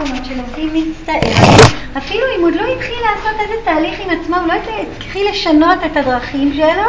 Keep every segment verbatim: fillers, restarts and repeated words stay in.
האחרונות שלומדים מצטער, אפילו אם עוד לא התחיל לעשות איזה תהליך עם עצמו, הוא לא התחיל לשנות את הדרכים שלו,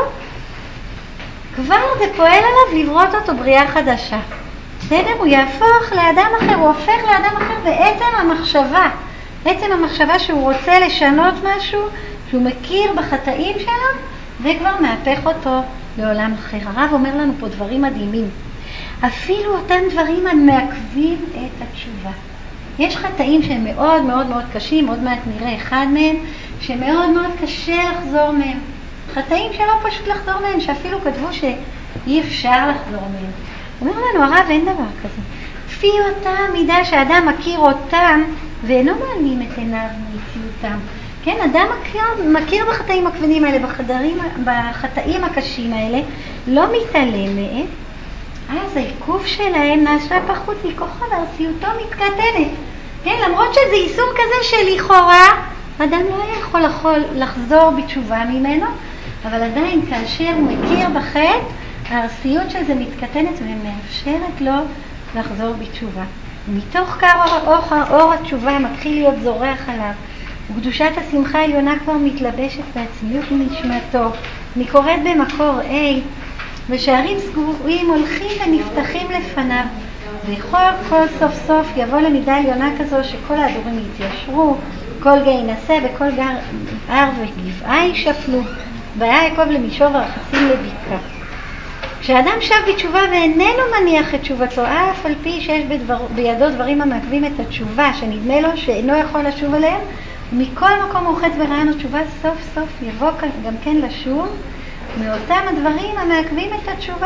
כבר זה פועל עליו לברות אותו בריאה חדשה. בסדר? הוא יהפוך לאדם אחר, הוא הופך לאדם אחר בעצם המחשבה. בעצם המחשבה שהוא רוצה לשנות משהו, שהוא מכיר בחטאים שלו, זה כבר מהפך אותו לעולם אחר. הרב אומר לנו פה דברים מדהימים. אפילו אותם דברים המעכבים את התשובה. יש חטאים שהם מאוד מאוד מאוד קשים, עוד מעט נראה אחד מהם, שמאוד מאוד קשה לחזור מהם. חטאים שלא פשוט לחזור מהם, שאפילו כתבו שאי אפשר לחזור מהם. אומר לנו הרב, אין דבר כזה. לפי אותה מידה שאדם מכיר אותם, ואינו מעלים את עיניו מציאותם. כן, אדם מכיר, מכיר בחטאים הכבדים האלה, בחדרים, בחטאים הקשים האלה, לא מתעלם מהם, אז העיכוב שלהם נעשה פחות מכוחו והרסיותו מתקטנת. כן, למרות שזה יישום כזה שלכאורה, אדם לא יכול, יכול לחזור בתשובה ממנו, אבל עדיין כאשר הוא מכיר בחטא, הרסיות של זה מתקטנת ומאפשרת לו לחזור בתשובה. ומתוך קר אור, אור, אור התשובה מתחיל להיות זורח עליו, וקדושת השמחה העליונה כבר מתלבשת בעצמיות נשמתו. אני קוראת במקור A, ושערים סגורים הולכים ונפתחים לפניו, וכל כל סוף סוף יבוא למידה עליונה כזו שכל ההדורים יתיישרו, כל גיא ינסה וכל גר הר וגבעה ישפלו, והיה יעקב למישור והרחצים לבקעה. כשאדם שב בתשובה ואיננו מניח את תשובתו, אף על פי שיש בדבר, בידו דברים המעכבים את התשובה, שנדמה לו שאינו יכול לשוב עליהם, מכל מקום הוא חץ ברעיון התשובה, סוף סוף יבוא גם כן לשוב מאותם הדברים המעכבים את התשובה.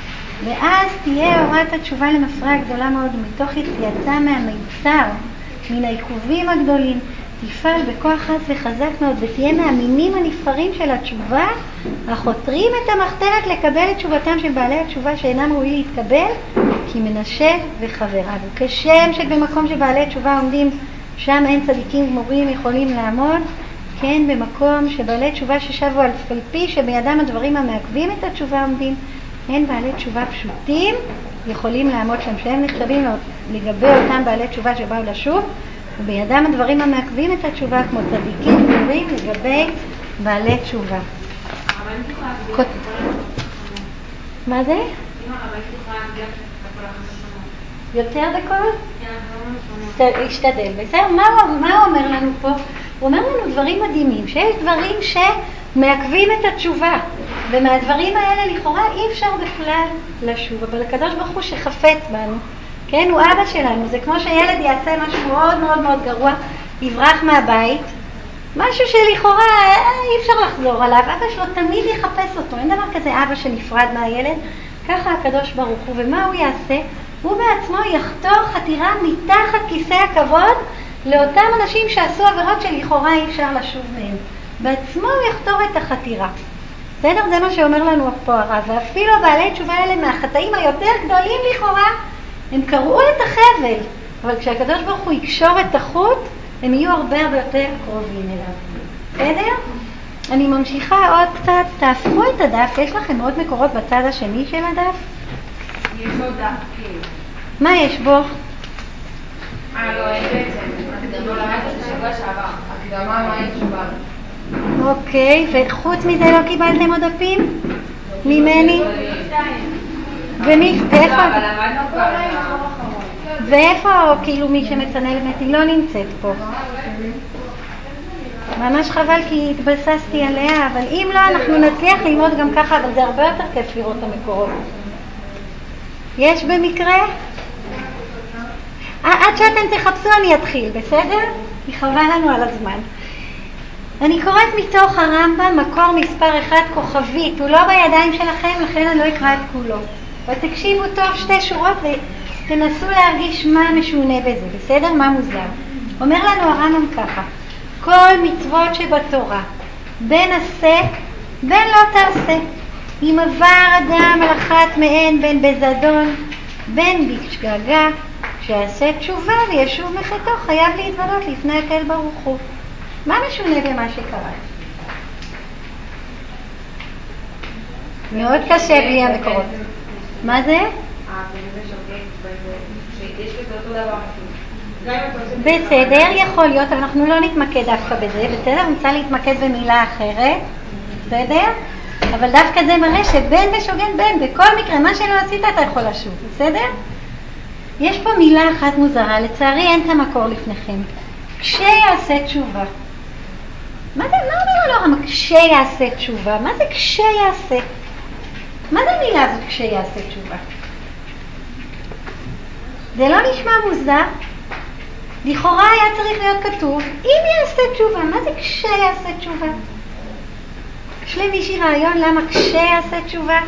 ואז תהיה הוראת התשובה למפרעה גדולה מאוד, ומתוך יציאתה מהמיצר, מן העיכובים הגדולים, תפעל בכוח חס וחזק מאוד, ותהיה מהמינים הנבחרים של התשובה, החותרים את המחתרת לקבל את תשובתם של בעלי התשובה שאינם ראויים להתקבל, כי מנשה וחבריו. וכשם שבמקום שבעלי התשובה עומדים, שם אין צדיקים גמורים יכולים לעמוד, כן, במקום שבעלי תשובה ששבו על פי שבידם הדברים המעכבים את התשובה עומדים, אין בעלי תשובה פשוטים יכולים לעמוד שם, שהם נחשבים לגבי אותם בעלי תשובה שבאו לשוב, ובידם הדברים המעכבים את התשובה כמו צדיקים גמורים לגבי בעלי תשובה. מה זה? יותר בכל? השתדל. בסדר? מה הוא אומר לנו פה? הוא אומר לנו דברים מדהימים, שיש דברים שמעכבים את התשובה, ומהדברים האלה לכאורה אי אפשר בכלל לשוב, אבל הקדוש ברוך הוא שחפץ בנו, כן, הוא אבא שלנו. זה כמו שילד יעשה משהו מאוד מאוד מאוד גרוע, יברח מהבית, משהו שלכאורה אי אפשר לחזור עליו, אבא שלו תמיד יחפש אותו, אין דבר כזה אבא שנפרד מהילד, ככה הקדוש ברוך הוא. ומה הוא יעשה? הוא בעצמו יחתור חתירה מתחת כיסא הכבוד לאותם אנשים שעשו עבירות שלכאורה אי אפשר לשוב מהם. בעצמו הוא יחתור את החתירה. בסדר? זה מה שאומר לנו פה הרב. ואפילו בעלי תשובה האלה מהחטאים היותר גדולים לכאורה, הם קראו את החבל, אבל כשהקדוש ברוך הוא יקשור את החוט, הם יהיו הרבה הרבה יותר קרובים אליו. בסדר? אני ממשיכה עוד קצת, תהפכו את הדף, יש לכם עוד מקורות בצד השני של הדף? יש עוד דף, כן. מה יש בו? אה, לא, אין בעצם. הקדמה למדת את השבוע שעבר. הקדמה מה אין תשובה. אוקיי, וחוץ מזה לא קיבלתם עוד דפים? ממני? ומי? ואיפה? אבל למדנו כבר ואיפה כאילו מי שמצנל באמת היא לא נמצאת פה? ממש חבל כי התבססתי עליה, אבל אם לא אנחנו נצליח ללמוד גם ככה, אבל זה הרבה יותר כיף לראות את המקורות. יש במקרה? עד שאתם תחפשו אני אתחיל, בסדר? כי חבל לנו על הזמן. אני קוראת מתוך הרמב"ם, מקור מספר אחד כוכבית, הוא לא בידיים שלכם, לכן אני לא אקרא את כולו. ותקשיבו טוב שתי שורות ותנסו להרגיש מה משונה בזה, בסדר? מה מוזר? אומר לנו הרמב"ם ככה, כל מצוות שבתורה, בין עשה, בין לא תעשה. אם עבר אדם על אחת מהן, בין בזדון, בין בשגגה, שיעשה תשובה וישוב מחטאו, חייב להתוודות לפני הקהל ברוך הוא. מה משונה במה שקרה? מאוד קשה בלי המקורות. מה זה? אה, זה שוגג, שיש בזה אותו דבר. בסדר, יכול להיות, אנחנו לא נתמקד דווקא בזה, בסדר? אני רוצה להתמקד במילה אחרת, בסדר? אבל דווקא זה מראה שבן ושוגן בן, בכל מקרה, מה שלא עשית אתה יכול לשוב, בסדר? יש פה מילה אחת מוזרה, לצערי אין את המקור לפניכם. כשיעשה תשובה. מה זה, מה אומר לו הרמב"ם? כשיעשה תשובה. מה זה כשיעשה? מה זה המילה הזאת כשיעשה תשובה? זה לא נשמע מוזר? לכאורה היה צריך להיות כתוב, אם יעשה תשובה. מה זה כשיעשה תשובה? יש למישהי רעיון למה כשיעשה תשובה?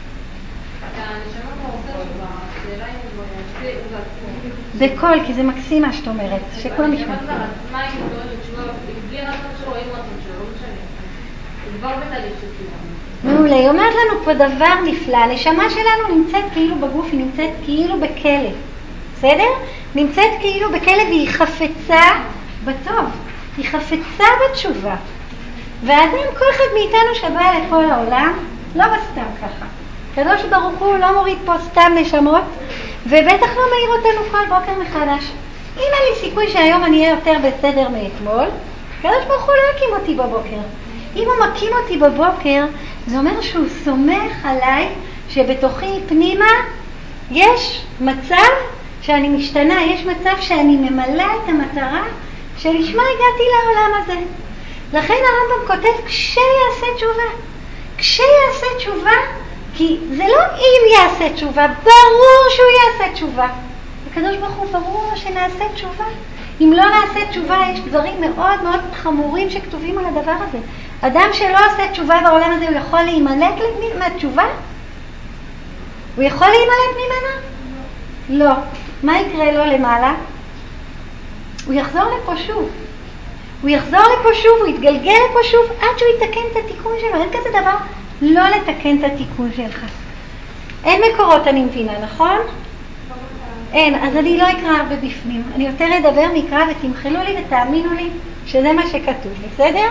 בכל, כי זה מקסים מה שאת אומרת, שכולם ישמעו. מה אם הוא דורש תשובה, בלי רצון שלו, עם רצון שלו, לא משנה. זה כבר בתהליך של תשובה. מעולה, היא אומרת לנו פה דבר נפלא, הנשמה שלנו נמצאת כאילו בגוף, היא נמצאת כאילו בכלא, בסדר? נמצאת כאילו בכלא והיא חפצה בטוב, היא חפצה בתשובה. והאדם, כל אחד מאיתנו שבא לכל העולם, לא בסתם ככה. קדוש ברוך הוא לא מוריד פה סתם נשמות, ובטח לא מעיר אותנו כל בוקר מחדש. אם אין לי סיכוי שהיום אני אהיה יותר בסדר מאתמול, קדוש ברוך הוא לא יקים אותי בבוקר. אם הוא מקים אותי בבוקר, זה אומר שהוא סומך עליי שבתוכי פנימה יש מצב שאני משתנה, יש מצב שאני ממלא את המטרה שלשמה הגעתי לעולם הזה. לכן הרמב"ם כותב כשיעשה תשובה. כשיעשה תשובה, כי זה לא אם יעשה תשובה, ברור שהוא יעשה תשובה. הקדוש ברוך הוא ברור שנעשה תשובה. אם לא נעשה תשובה, יש דברים מאוד מאוד חמורים שכתובים על הדבר הזה. אדם שלא עושה תשובה בעולם הזה, הוא יכול להימלט מהתשובה? הוא יכול להימלט ממנה? לא. מה יקרה לו למעלה? הוא יחזור לפה שוב. הוא יחזור לפה שוב, הוא יתגלגל לפה שוב, עד שהוא יתקן את התיקון שלו. אין כזה דבר לא לתקן את התיקון שלך. אין מקורות, אני מבינה, נכון? אין, אז אני לא אקרא הרבה בפנים. אני יותר אדבר מקרא ותמחלו לי ותאמינו לי שזה מה שכתוב, בסדר?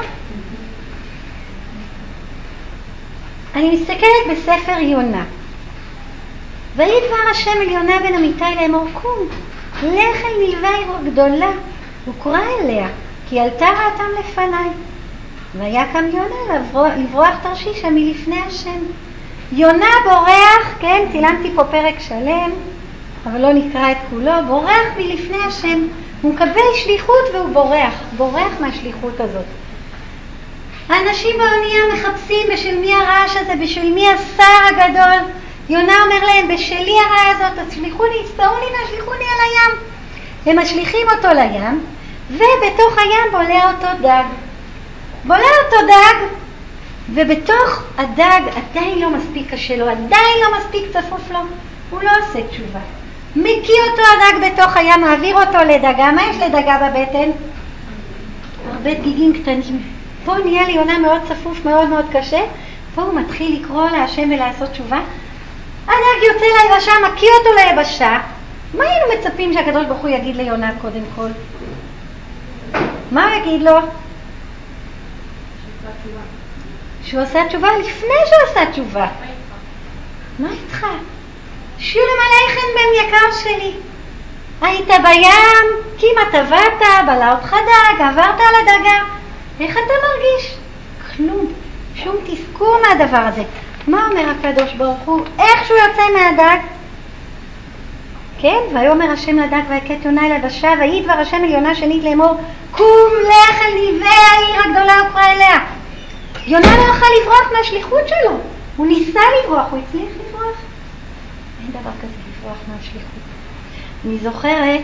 אני מסתכלת בספר יונה. ויהי דבר השם אל יונה בן אמיתי לאמור, קום, לך אל נלווה עיר גדולה, וקרא אליה, כי עלתה רעתם לפניי. ויקם יונה לברוח תרשישה מלפני השם. יונה בורח, כן, צילמתי פה פרק שלם, אבל לא נקרא את כולו, בורח מלפני השם. הוא מקבל שליחות והוא בורח, בורח מהשליחות הזאת. האנשים באונייה מחפשים בשל מי הרעש הזה, בשל מי השר הגדול. יונה אומר להם, בשלי הרע הזאת, תשליחוני, הסתעוני והשליחוני על הים. הם משליחים אותו לים, ובתוך הים בולע אותו דג. בולע אותו דג, ובתוך הדג עדיין לא מספיק קשה לו, עדיין לא מספיק צפוף לו, הוא לא עושה תשובה. מקיא אותו הדג בתוך הים, מעביר אותו לדגה. מה יש לדגה בבטן? הרבה דגיגים קטנים. פה נהיה ליונה מאוד צפוף, מאוד מאוד קשה. פה הוא מתחיל לקרוא להשם ולעשות תשובה. הדג יוצא ליבשה, מקיא אותו ליבשה. מה היינו מצפים שהקדוש ברוך הוא יגיד ליונה קודם כל? מה הוא יגיד לו? שהוא עושה תשובה לפני שהוא עושה תשובה. מה איתך? שולם עליכם בן יקר שלי. היית בים, כמעט טבעת, בלע אותך דג, עברת על הדגה. איך אתה מרגיש? כלום. שום תזכור מהדבר הזה. מה אומר הקדוש ברוך הוא? איך שהוא יוצא מהדג? כן, ויאמר השם לדג ויקט יונה אל היבשה, ויהי דבר השם אל יונה שנית לאמור, קום לך אל נלווה העיר הגדולה וקרא אליה. יונה לא יוכל לברוח מהשליחות שלו. הוא ניסה לברוח, הוא הצליח לברוח. אין דבר כזה לברוח מהשליחות. אני זוכרת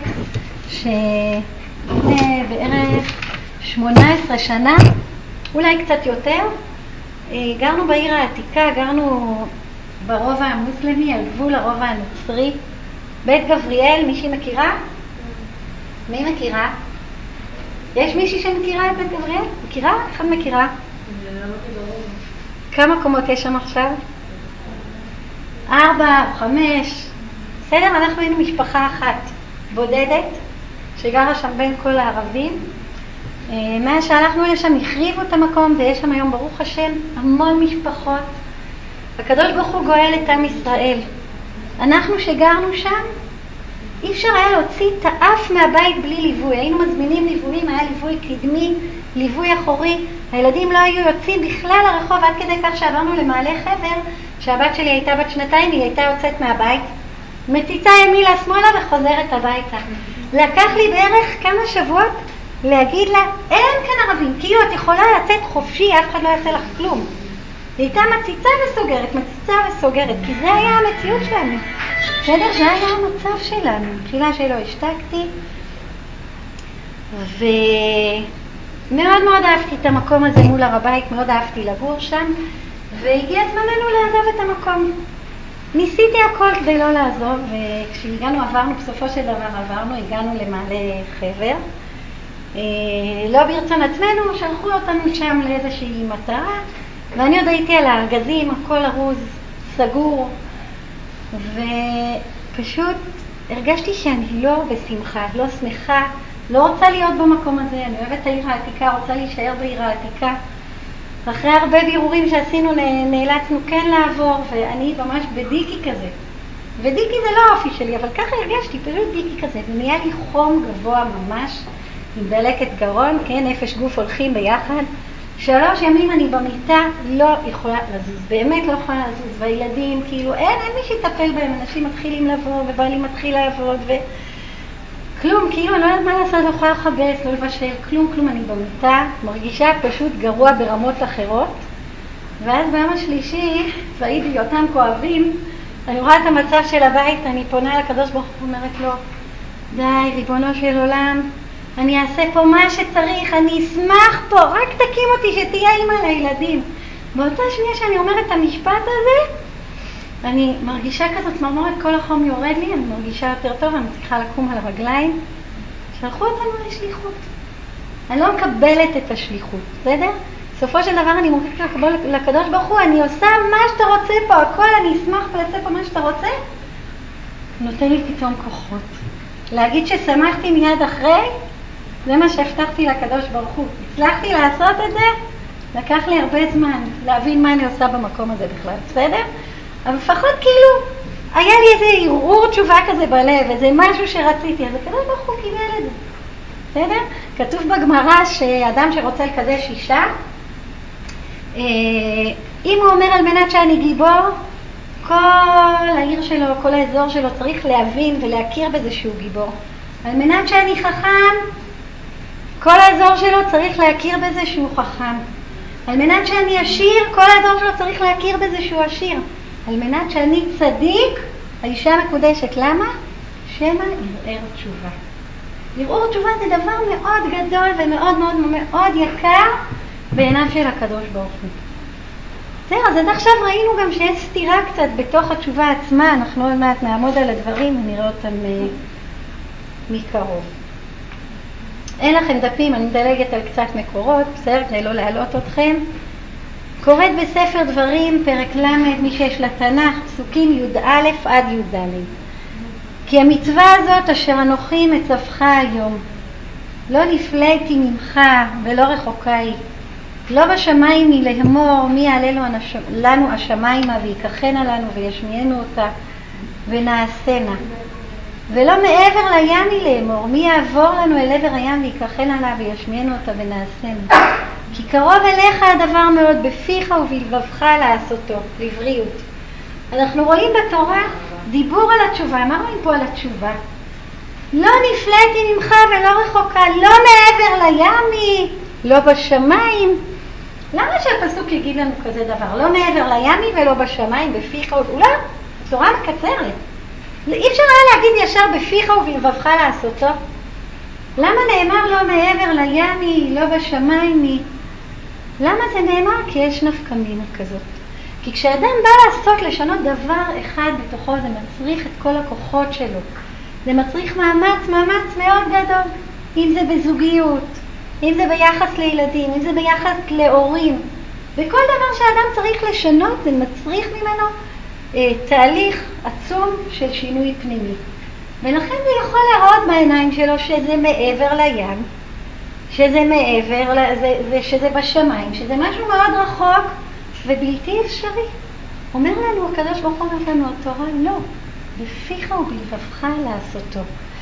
שלפני בערך שמונה עשרה שנה, אולי קצת יותר, גרנו בעיר העתיקה, גרנו ברובע המוסלמי, על גבול הרובע הנוצרי, בית גבריאל. מישהי מכירה? מי מכירה? יש מישהי שמכירה את בית גבריאל? מכירה? אחד מכירה? כמה קומות יש שם עכשיו? ארבע או חמש. בסדר, אנחנו היינו משפחה אחת בודדת שגרה שם בין כל הערבים. מאז שהלכנו לשם החריבו את המקום, ויש שם היום ברוך השם המון משפחות. הקדוש ברוך הוא גואל את עם ישראל. אנחנו שגרנו שם אי אפשר היה להוציא את האף מהבית בלי ליווי. היינו מזמינים ליוויים, היה ליווי קדמי, ליווי אחורי. הילדים לא היו יוצאים בכלל לרחוב, עד כדי כך שעברנו למעלה חבר, שהבת שלי הייתה בת שנתיים, היא הייתה יוצאת מהבית, מציצה ימינה שמאלה וחוזרת הביתה. לקח לי בערך כמה שבועות להגיד לה, אין כאן ערבים, כאילו את יכולה לצאת חופשי, אף אחד לא יעשה לך כלום. היא הייתה מציצה וסוגרת, מציצה וסוגרת, כי זה היה המציאות שלנו. בסדר? זה היה המצב שלנו. תחילה שלא השתקתי, ומאוד מאוד אהבתי את המקום הזה מול הר הבית, מאוד אהבתי לגור שם, והגיע זמננו לעזוב את המקום. ניסיתי הכל כדי לא לעזוב, וכשהגענו, עברנו, בסופו של דבר עברנו, הגענו למעלה חבר. לא ברצון עצמנו, שלחו אותנו שם לאיזושהי מטרה, ואני עוד הייתי על הארגזים, הכל ארוז, סגור, ופשוט הרגשתי שאני לא בשמחה, לא שמחה, לא רוצה להיות במקום הזה. אני אוהבת את העיר העתיקה, רוצה להישאר בעיר העתיקה. אחרי הרבה בירורים שעשינו נאלצנו כן לעבור, ואני ממש בדיקי כזה. ודיקי זה לא האופי שלי, אבל ככה הרגשתי, פשוט דיקי כזה, ונהיה לי חום גבוה ממש, עם דלקת גרון, כן, נפש גוף הולכים ביחד. שלוש ימים אני במיטה לא יכולה לזוז, באמת לא יכולה לזוז, והילדים כאילו אין, אין מי שיטפל בהם, אנשים מתחילים לבוא ובעלי מתחיל לעבוד וכלום, כאילו אני לא יודעת מה לעשות, לא יכולה לחבס, לא לבשל, כלום, כלום, אני במיטה, מרגישה פשוט גרוע ברמות אחרות. ואז ביום השלישי, והייתי אותם כואבים, אני רואה את המצב של הבית, אני פונה לקדוש ברוך הוא, אומרת לו, די, ריבונו של עולם, אני אעשה פה מה שצריך, אני אשמח פה, רק תקים אותי שתהיה אימא לילדים. באותה שנייה שאני אומרת את המשפט הזה, אני מרגישה כזאת צמרמורת, כל החום יורד לי, אני מרגישה יותר טוב, אני צריכה לקום על הרגליים. שלחו אותנו לשליחות. אני לא מקבלת את השליחות, בסדר? בסופו של דבר אני מוכרת לקדוש ברוך הוא, אני עושה מה שאתה רוצה פה, הכל, אני אשמח לעשות פה מה שאתה רוצה. נותן לי פתאום כוחות. להגיד ששמחתי מיד אחרי, זה מה שהבטחתי לקדוש ברוך הוא. הצלחתי לעשות את זה, לקח לי הרבה זמן להבין מה אני עושה במקום הזה בכלל, בסדר? אבל לפחות כאילו, היה לי איזה ערעור תשובה כזה בלב, איזה משהו שרציתי, אז הקדוש ברוך הוא קיבל את זה, בסדר? כתוב בגמרא שאדם שרוצה לקדש אישה, אם הוא אומר על מנת שאני גיבור, כל העיר שלו, כל האזור שלו צריך להבין ולהכיר בזה שהוא גיבור. על מנת שאני חכם, כל האזור שלו צריך להכיר בזה שהוא חכם. על מנת שאני עשיר, כל האזור שלו צריך להכיר בזה שהוא עשיר. על מנת שאני צדיק, האישה מקודשת. למה? שמא ערער תשובה. ערעור תשובה זה דבר מאוד גדול ומאוד מאוד מאוד יקר בעיניו של הקדוש ברוך הוא. בסדר, אז עד עכשיו ראינו גם שיש סתירה קצת בתוך התשובה עצמה, אנחנו עוד מעט נעמוד על הדברים ונראה אותם מקרוב. אין לכם דפים, אני מדלגת על קצת מקורות, בסדר, כדי לא להעלות אתכם. קוראת בספר דברים, פרק למד, מי שיש לתנ"ך, פסוקים י"א עד י"ד. כי המצווה הזאת אשר אנוכי מצווך היום, לא נפלאתי ממך ולא רחוקה היא. לא בשמיים היא לאמור מי יעלה לנו השמיימה ויקחנה לנו וישמיענו אותה ונעשנה. ולא מעבר לים היא לאמור מי יעבור לנו אל עבר הים ויקחנה לה וישמיענו אותה ונעשנה. כי קרוב אליך הדבר מאוד בפיך ובלבבך לעשותו, לבריאות. אנחנו רואים בתורה דיבור על התשובה. מה רואים פה על התשובה? לא נפלאתי ממך ולא רחוקה, לא מעבר לים היא, לא בשמיים. למה שהפסוק יגיד לנו כזה דבר? לא מעבר לימי ולא בשמיים, בפיך ובלבבך? התורה מקצרת. אי אפשר היה להגיד ישר בפיך ובלבבך לעשותו. למה נאמר לא מעבר לימי, לא בשמיים? למה זה נאמר? כי יש נפקא מינה כזאת. כי כשאדם בא לעשות, לשנות דבר אחד בתוכו, זה מצריך את כל הכוחות שלו. זה מצריך מאמץ, מאמץ מאוד גדול. אם זה בזוגיות, אם זה ביחס לילדים, אם זה ביחס להורים. וכל דבר שאדם צריך לשנות, זה מצריך ממנו אה, תהליך עצום של שינוי פנימי. ולכן הוא יכול להראות בעיניים שלו שזה מעבר לים, שזה מעבר, זה, שזה בשמיים, שזה משהו מאוד רחוק ובלתי אפשרי. אומר לנו, הקדוש ברוך הוא אומר לנו, התורה לא. בפיך ובלבבך לעשותו.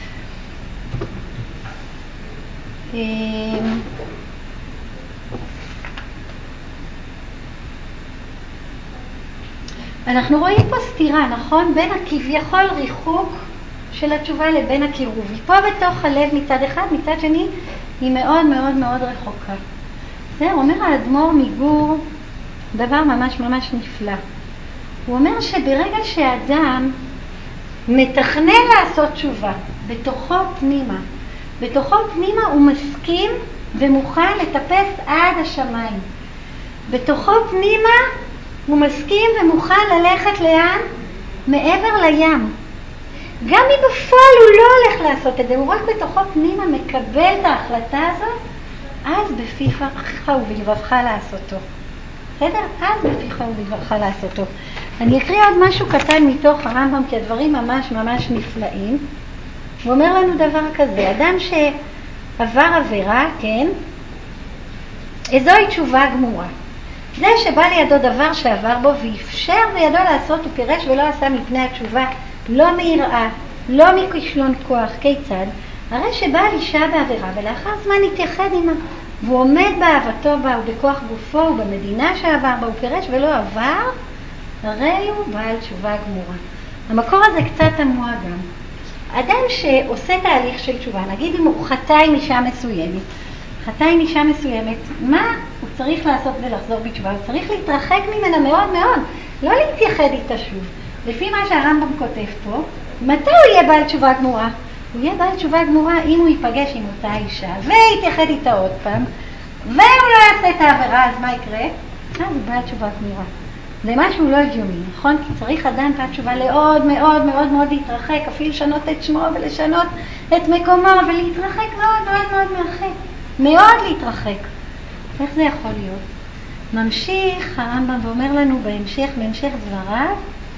אנחנו רואים פה סתירה, נכון? בין הכביכול ריחוק של התשובה לבין הקירוב. היא פה בתוך הלב מצד אחד, מצד שני היא מאוד מאוד מאוד רחוקה. זה אומר האדמו"ר מגור דבר ממש ממש נפלא. הוא אומר שברגע שהאדם מתכנן לעשות תשובה, בתוכו פנימה, בתוכו פנימה הוא מסכים ומוכן לטפס עד השמיים. בתוכו פנימה הוא מסכים ומוכן ללכת לאן? מעבר לים. גם אם בפועל הוא לא הולך לעשות את זה, הוא רק בתוכו פנימה מקבל את ההחלטה הזאת, אז בפיך ובלבבך לעשותו. בסדר? אז בפיך ובלבבך לעשותו. אני אקריא עוד משהו קטן מתוך הרמב"ם, כי הדברים ממש ממש נפלאים. הוא אומר לנו דבר כזה, אדם שעבר עבירה, כן, איזוהי תשובה גמורה. זה שבא לידו דבר שעבר בו ואפשר בידו לעשות, הוא פירש ולא עשה מפני התשובה, לא מיראה, לא מכישלון כוח. כיצד? הרי שבא אישה בעבירה ולאחר זמן התייחד עמה, והוא עומד באהבתו בה ובכוח גופו ובמדינה שעבר בה, הוא פירש ולא עבר, הרי הוא בעל תשובה גמורה. המקור הזה קצת תמוה גם. אדם שעושה תהליך של תשובה, נגיד אם הוא חטא עם אישה מסוימת, חטא עם אישה מסוימת, מה הוא צריך לעשות ולחזור בתשובה? הוא צריך להתרחק ממנה מאוד מאוד, לא להתייחד איתה שוב. לפי מה שהרמב"ם כותב פה, מתי הוא יהיה בעל תשובה גמורה? הוא יהיה בעל תשובה גמורה אם הוא ייפגש עם אותה אישה ויתייחד איתה עוד פעם, והוא לא יעשה את העבירה, אז מה יקרה? אז הוא בעל תשובה גמורה. זה משהו לא הגיוני, נכון? כי צריך אדם בעל תשובה לעוד מאוד מאוד מאוד להתרחק, אפילו לשנות את שמו ולשנות את מקומו ולהתרחק מאוד מאוד מאוד מהחטא. מאוד להתרחק. איך זה יכול להיות? ממשיך הרמב"ם ואומר לנו בהמשך, בהמשך דבריו,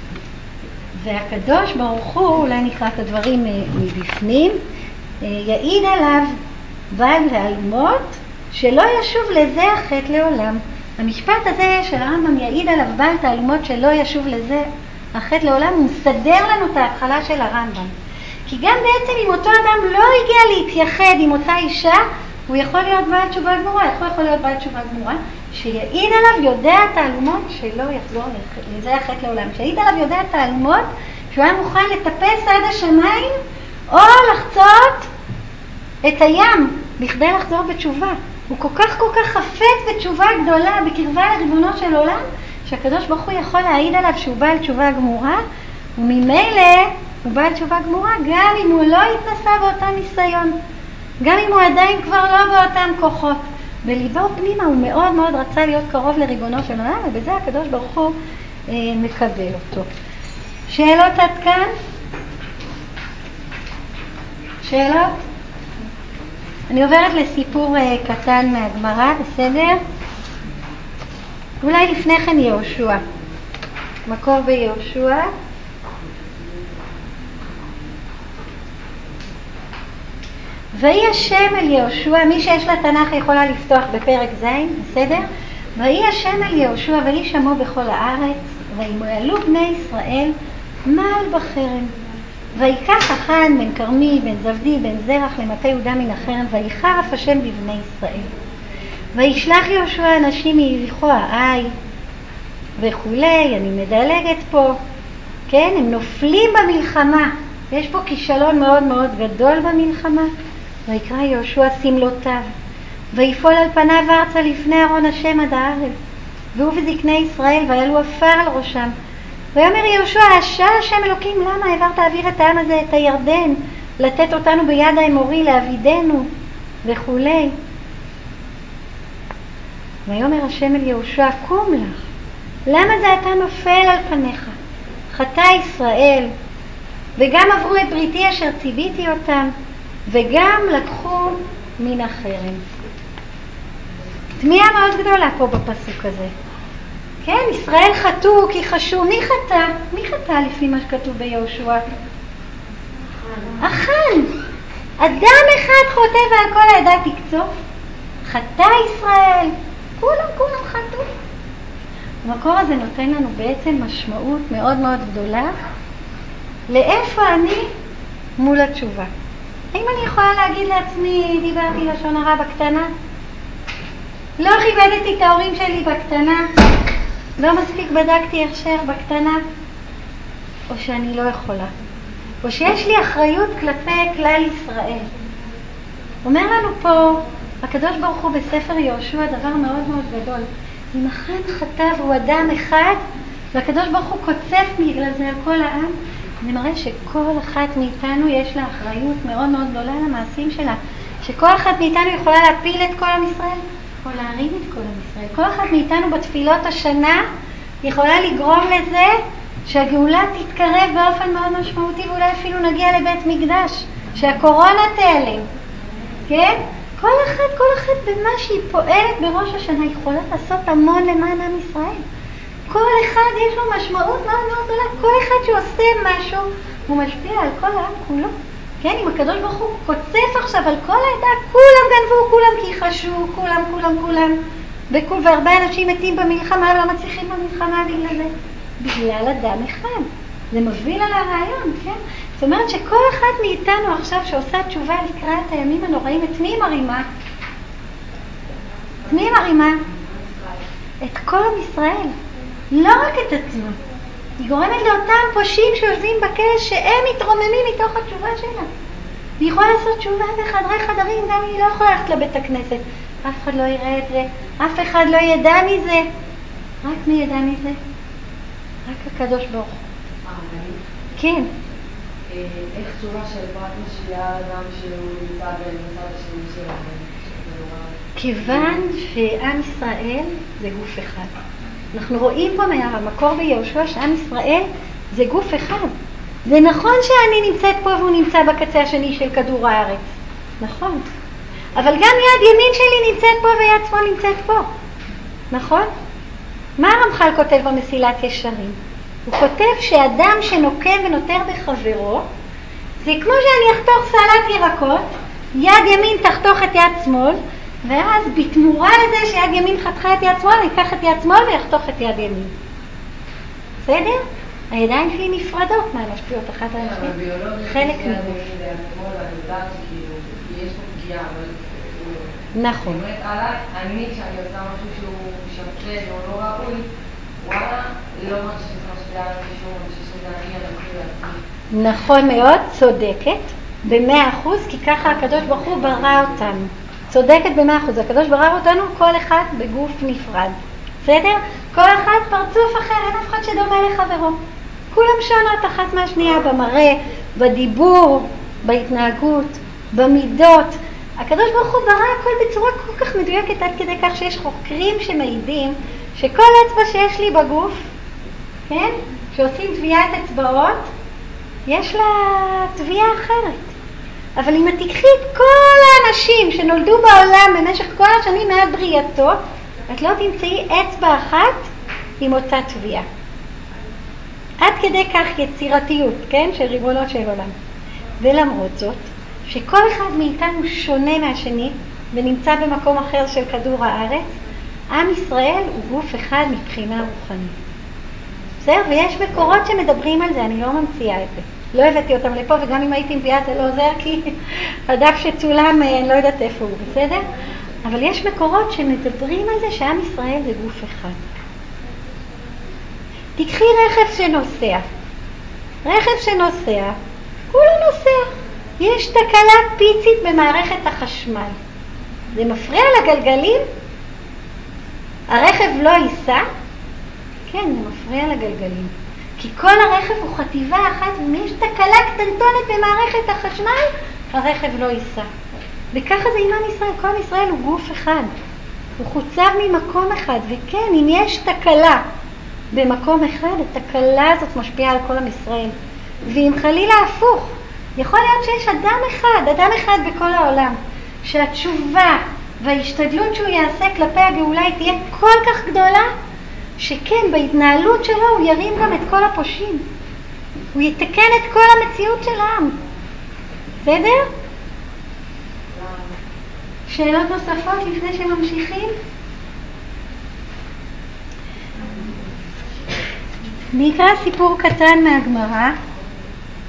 והקדוש ברוך הוא, אולי נקרא את הדברים מבפנים, יעיד עליו בעל תעלומות שלא ישוב לזה החטא לעולם. המשפט הזה של הרמב"ם יעיד עליו בעל תעלומות שלא ישוב לזה החטא לעולם, הוא מסדר לנו את ההתחלה של הרמב"ם. כי גם בעצם אם אותו אדם לא הגיע להתייחד עם אותה אישה, הוא יכול להיות בעל תשובה גמורה. איך הוא יכול להיות בעל תשובה גמורה? שיעיד עליו יודע תעלומות שלא יחזור לזה החטא לעולם. שיעיד עליו יודע תעלומות שהוא היה מוכן לטפס עד השמיים או לחצות את הים בכדי לחזור בתשובה. הוא כל כך כל כך חפץ בתשובה גדולה בקרבה לריבונו של עולם, שהקדוש ברוך הוא יכול להעיד עליו שהוא בעל תשובה גמורה, וממילא הוא בעל תשובה גמורה גם אם הוא לא התנסה באותה ניסיון, גם אם הוא עדיין כבר לא באותם כוחות. בליבו פנימה הוא מאוד מאוד רצה להיות קרוב לריבונו של עולם, ובזה הקדוש ברוך הוא אה, מקבל אותו. שאלות עד כאן? שאלות? אני עוברת לסיפור אה, קטן מהגמרא, בסדר? אולי לפני כן יהושע. מקור ביהושע. ויהי השם אל יהושע, מי שיש לה תנ"ך יכולה לפתוח בפרק ז', בסדר? ויהי השם אל יהושע ויהי שמו בכל הארץ, וימוהלו בני ישראל מעל בחרם. ויקח אחן בן כרמי בן זבדי בן זרח למטה יהודה מן החרם, ויחרף השם בבני ישראל. וישלח יהושע אנשים מיריחו העי וכולי. אני מדלגת פה, כן? הם נופלים במלחמה, יש פה כישלון מאוד מאוד גדול במלחמה. ויקרא יהושע סמלותיו, ויפול על פניו ארצה לפני ארון השם עד הערב, והוא וזקני ישראל ויעלו עפר על ראשם. ויאמר יהושע, אשרי השם אלוקים, למה העברת אוויר את העם הזה את הירדן, לתת אותנו ביד האמורי לעבידנו וכולי. ויאמר השם אל יהושע, קום לך, למה זה אתה נופל על פניך? חטא ישראל, וגם עברו את בריתי אשר ציוויתי אותם, וגם לקחו מן החרם. תמיהה מאוד גדולה פה בפסוק הזה. כן, ישראל חטאו כי חשו. מי חטא? מי חטא לפי מה שכתוב ביהושע? אחן. אדם אחד חוטא ועל כל העדה תקצוף. חטא ישראל. כולם כולם חטאו. המקור הזה נותן לנו בעצם משמעות מאוד מאוד גדולה לאיפה אני מול התשובה? האם אני יכולה להגיד לעצמי, דיברתי לשון הרע בקטנה? לא כיבדתי את ההורים שלי בקטנה? לא מספיק בדקתי הכשר בקטנה? או שאני לא יכולה? או שיש לי אחריות כלפי כלל ישראל? אומר לנו פה הקדוש ברוך הוא בספר יהושע דבר מאוד מאוד גדול. אם אחד חטא הוא אדם אחד, והקדוש ברוך הוא קוצף בגלל זה על כל העם, זה מראה שכל אחת מאיתנו יש לה אחריות מאוד מאוד גדולה למעשים שלה. שכל אחת מאיתנו יכולה להפיל את כל עם ישראל, או להרים את כל עם ישראל. כל אחת מאיתנו בתפילות השנה יכולה לגרום לזה שהגאולה תתקרב באופן מאוד משמעותי, ואולי אפילו נגיע לבית מקדש, שהקורונה תיעלם. כן? כל אחת, כל אחת במה שהיא פועלת בראש השנה יכולה לעשות המון למען עם ישראל. כל אחד יש לו משמעות מאוד מאוד גדולה. כל אחד שעושה משהו הוא משפיע על כל העם כולו. כן, אם הקדוש ברוך הוא קוצף עכשיו על כל העדה, כולם גנבו, כולם כיחשו, כולם, כולם, כולם. וכול, והרבה אנשים מתים במלחמה ולא מצליחים במלחמה בגלל זה. בגלל אדם אחד. זה מוביל על הרעיון, כן? זאת אומרת שכל אחד מאיתנו עכשיו שעושה תשובה לקראת הימים הנוראים, את מי מרימה? את מי מרימה? את כל עם ישראל. לא רק את עצמו. היא גורמת לאותם פושעים שיושבים בכלא שהם מתרוממים מתוך התשובה שלה. היא יכולה לעשות תשובה בחדרי חדרים, גם היא לא יכולה ללכת לבית הכנסת. אף אחד לא יראה את זה, אף אחד לא ידע מזה. רק מי ידע מזה? רק הקדוש ברוך הוא. כן. איך תשובה של בת משפיעה על אדם שהוא נמצא במצב השני של הכדור? כיוון שעם ישראל זה גוף אחד. אנחנו רואים פה מהמקור ביהושע שעם ישראל זה גוף אחד. זה נכון שאני נמצאת פה והוא נמצא בקצה השני של כדור הארץ. נכון. אבל גם יד ימין שלי נמצאת פה ויד שמאל נמצאת פה. נכון? מה הרמח"ל כותב במסילת ישרים? הוא כותב שאדם שנוקם ונותר בחברו, זה כמו שאני אחתוך סלט ירקות, יד ימין תחתוך את יד שמאל, ואז בתמורה לזה שיד ימין חתכה את יד שמאל, אני אקח את יד שמאל ויחתוך את יד ימין. בסדר? הידיים שלי נפרדות מה משפיעות אחת על השנייה. אבל ביולוגית, חלק יד ימין ויד שמאל, אני יודעת שכאילו, יש פה פגיעה, אבל... נכון. זאת אומרת, עליי, אני, כשאני עושה משהו שהוא שפט או לא ראוי, וואלה, לא מרגיש שזה משפיע על מישהו, מרגיש שזה אני, אני לעצמי. נכון מאוד, צודקת, במאה אחוז, כי ככה הקדוש ברוך הוא ברא אותנו. צודקת במאה אחוז, הקדוש ברא אותנו כל אחד בגוף נפרד. בסדר? כל אחד פרצוף אחר, אין אף אחד שדומה לחברו. כולם שונות אחת מהשנייה במראה, בדיבור, בהתנהגות, במידות. הקדוש ברוך הוא ברא הכל בצורה כל כך מדויקת עד כדי כך שיש חוקרים שמעידים שכל אצבע שיש לי בגוף, כן? שעושים טביעת אצבעות, יש לה טביעה אחרת. אבל אם את תיקחי את כל האנשים שנולדו בעולם במשך כל השנים מעל בריאתו, את לא תמצאי אצבע אחת עם אותה טביעה. עד כדי כך יצירתיות, כן? של ריבונות של עולם. ולמרות זאת, שכל אחד מאיתנו שונה מהשני ונמצא במקום אחר של כדור הארץ, עם ישראל הוא גוף אחד מבחינה רוחנית. בסדר? ויש מקורות שמדברים על זה, אני לא ממציאה את זה. לא הבאתי אותם לפה, וגם אם הייתי מביאה זה לא עוזר, כי הדף שצולם, אני לא יודעת איפה הוא, בסדר? אבל יש מקורות שמדברים על זה שעם ישראל זה גוף אחד. תקחי רכב שנוסע. רכב שנוסע, כולו נוסע. יש תקלה פיצית במערכת החשמל. זה מפריע לגלגלים? הרכב לא ייסע? כן, זה מפריע לגלגלים. כי כל הרכב הוא חטיבה אחת, ואם יש תקלה קטנטונת במערכת החשמל, הרכב לא ייסע. וככה זה עם עם ישראל. כל עם ישראל הוא גוף אחד. הוא חוצב ממקום אחד. וכן, אם יש תקלה במקום אחד, התקלה הזאת משפיעה על כל עם ישראל. ואם חלילה הפוך, יכול להיות שיש אדם אחד, אדם אחד בכל העולם, שהתשובה וההשתדלות שהוא יעשה כלפי הגאולה היא תהיה כל כך גדולה, שכן, בהתנהלות שלו הוא ירים גם את כל הפושעים. הוא יתקן את כל המציאות של העם. בסדר? שאלות נוספות לפני שממשיכים? נקרא סיפור קטן מהגמרא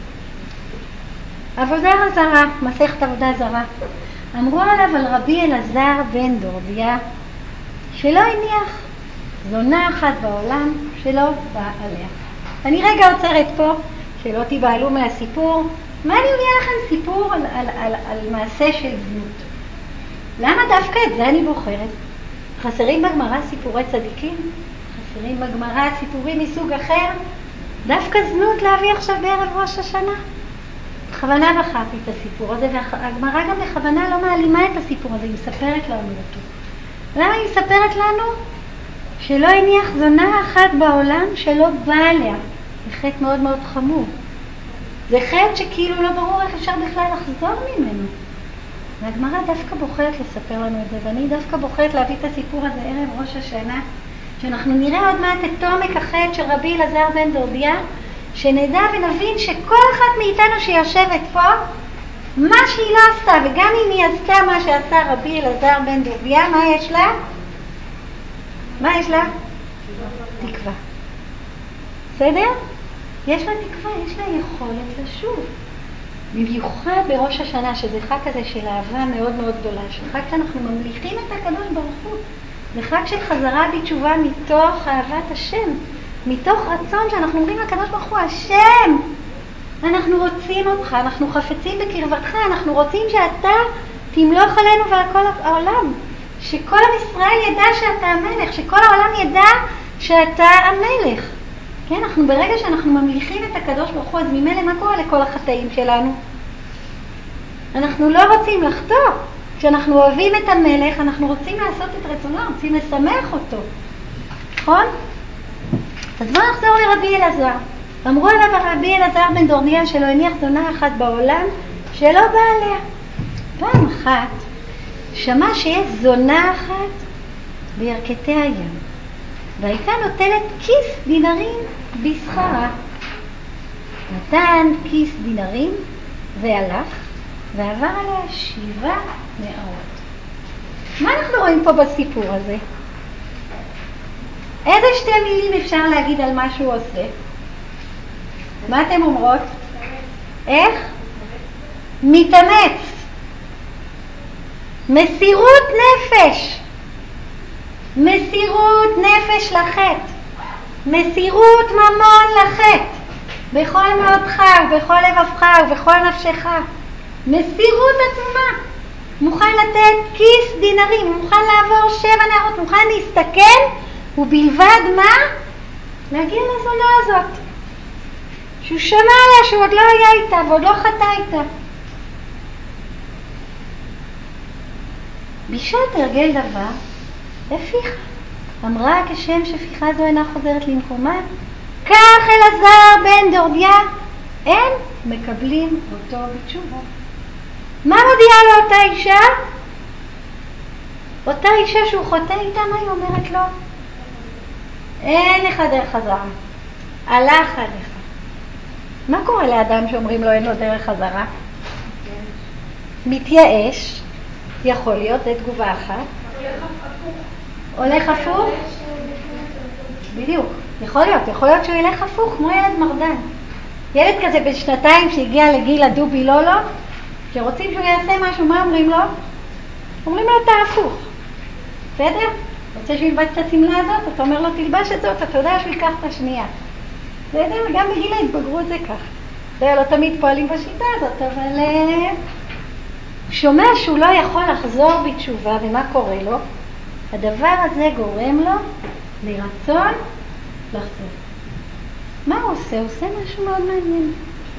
עבודה זרה, מסכת עבודה זרה. אמרו עליו על רבי אלעזר בן דורדיה שלא הניח זונה אחת בעולם שלא באה עליה. אני רגע עוצרת פה, שלא תיבהלו מהסיפור. מה אני אביא לכם סיפור על, על, על, על מעשה של זנות? למה דווקא את זה אני בוחרת? חסרים בגמרא סיפורי צדיקים? חסרים בגמרא סיפורים מסוג אחר? דווקא זנות להביא עכשיו בערב ראש השנה? בכוונה בחרתי את הסיפור הזה, והגמרא גם בכוונה לא מעלימה את הסיפור הזה, היא מספרת לנו אותו. למה היא מספרת לנו? שלא הניח זונה אחת בעולם שלא באה עליה. זה חטא מאוד מאוד חמור. זה חטא שכאילו לא ברור איך אפשר בכלל לחזור ממנו. והגמרא דווקא בוחרת לספר לנו את זה, ואני דווקא בוחרת להביא את הסיפור הזה ערב ראש השנה, שאנחנו נראה עוד מעט את עומק החטא של רבי אלעזר בן דורדיה, שנדע ונבין שכל אחת מאיתנו שיושבת פה, מה שהיא לא עשתה, וגם אם היא עשתה מה שעשה רבי אלעזר בן דורדיה, מה יש לה? מה יש לה? תקווה. בסדר? יש לה תקווה, יש לה יכולת לשוב. במיוחד בראש השנה, שזה חג כזה של אהבה מאוד מאוד גדולה, שחג שאנחנו ממליכים את הקדוש ברוך הוא. זה חג של חזרה בתשובה מתוך אהבת השם, מתוך רצון שאנחנו אומרים לקדוש ברוך הוא, השם, אנחנו רוצים אותך, אנחנו חפצים בקרבתך, אנחנו רוצים שאתה תמלוך עלינו ועל כל העולם, שכל עם ישראל ידע שאתה המלך, שכל העולם ידע שאתה המלך. כן, אנחנו ברגע שאנחנו ממליכים את הקדוש ברוך הוא, אז ממילא מה קורה לכל החטאים שלנו? אנחנו לא רוצים לחטוא. כשאנחנו אוהבים את המלך, אנחנו רוצים לעשות את רצונו, רוצים לשמח אותו. נכון? אז בואו נחזור לרבי אלעזר. אמרו עליו רבי אלעזר בן דורדיה שלא הניח זונה אחת בעולם שלא באה עליה. פעם אחת שמע שיש זונה אחת בירכתי הים, והייתה נוטלת כיס דינרים בשכרה. נתן כיס דינרים והלך ועבר עליה שבעה נערות. מה אנחנו רואים פה בסיפור הזה? איזה שתי מילים אפשר להגיד על מה שהוא עושה? מה אתם אומרות? איך? מתאמץ. מסירות נפש. מסירות נפש לחטא. מסירות ממון לחטא. בכל מאודך ובכל לבבך ובכל נפשך. מסירות עצומה. מוכן לתת כיס דינרים, מוכן לעבור שבע נערות, מוכן להסתכן, ובלבד מה? להגיע לזונה הזאת. שהוא שמע עליה, שהוא עוד לא היה איתה ועוד לא חטא איתה. בשעת הרגל דבר, הפיך. אמרה כשם שפיכה זו אינה חוזרת למקומה, כך אלעזר בן דורדיה, אין מקבלים אותו בתשובה. מה מודיעה לו אותה אישה? אותה אישה שהוא חוטא איתה, מה היא אומרת לו? אין לך דרך חזרה. הלך עליך. מה קורה לאדם שאומרים לו אין לו דרך חזרה? מתייאש. יכול להיות, זה תגובה אחת. הולך הפוך? בדיוק. יכול להיות. יכול להיות שהוא ילך הפוך כמו ילד מרדן. ילד כזה בשנתיים שהגיע לגיל הדובי לולו, שרוצים שהוא יעשה משהו, מה אומרים לו? אומרים לו, אתה הפוך. בסדר? רוצה שהוא ילבש את הסמלה הזאת? אתה אומר לו, תלבש את זאת, אתה יודע שהוא ייקח את השנייה. בסדר? גם בגיל ההתבגרות זה כך. זה לא תמיד פועלים בשיטה הזאת, אבל שומע שהוא לא יכול לחזור בתשובה, ומה קורה לו? הדבר הזה גורם לו לרצון לחזור. מה הוא עושה? הוא עושה משהו מאוד מעניין.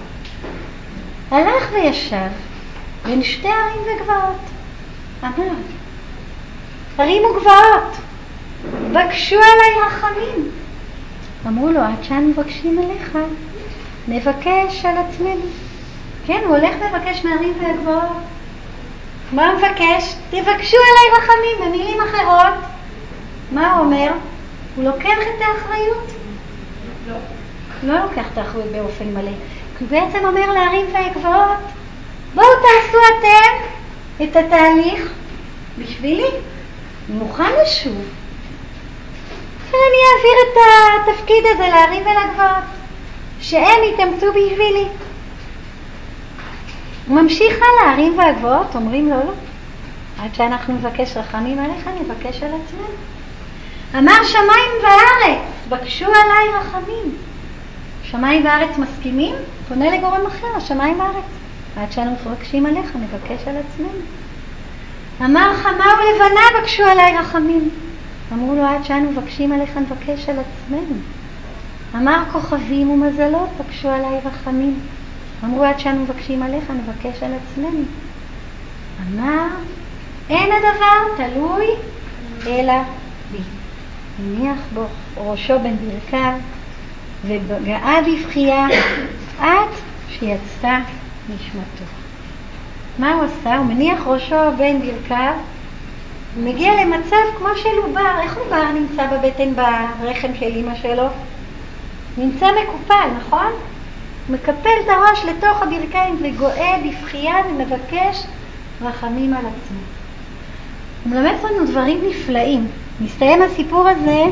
הלך וישב בין שתי ערים וגבעות. אמר, ערים וגבעות, בקשו עליי רחמים. אמרו לו, עד שאנו מבקשים אליך, נבקש על עצמנו. כן, הוא הולך לבקש מערים והגבעות. מה הוא מבקש? תבקשו עליי רחמים. במילים אחרות, מה הוא אומר? הוא לוקח את האחריות? לא. לא לוקח את האחריות באופן מלא. כי הוא בעצם אומר לערים והגבעות, בואו תעשו אתם את התהליך בשבילי. אני מוכן לשוב. אני אעביר את התפקיד הזה לערים ולגבעות, שהם יתאמצו בשבילי. הוא ממשיך על הערים והגבעות, אומרים לו לא. עד שאנחנו נבקש רחמים עליך, נבקש על עצמנו. אמר שמיים וארץ, בקשו עליי רחמים. שמיים וארץ מסכימים? פונה לגורם אחר, השמיים וארץ. עד שאנו מבקשים עליך, נבקש על עצמנו. אמר חמה ולבנה, בקשו עליי רחמים. אמרו לו, עד שאנו מבקשים עליך, נבקש על עצמנו. אמר כוכבים ומזלות, בקשו עליי רחמים. אמרו, עד שאנו מבקשים עליך, נבקש על עצמנו. אמר, אין הדבר תלוי אלא בי. הניח בו ראשו בין ברכיו וגאה בבכייה עד שיצאה נשמתו. מה הוא עשה? הוא מניח ראשו בין ברכיו, הוא מגיע למצב כמו של עובר. איך עובר נמצא בבטן ברחם של אמא שלו? נמצא מקופל, נכון? הוא מקפל את הראש לתוך הברכיים וגואה בבכייה ומבקש רחמים על עצמו. הוא מלמד לנו דברים נפלאים. מסתיים הסיפור הזה,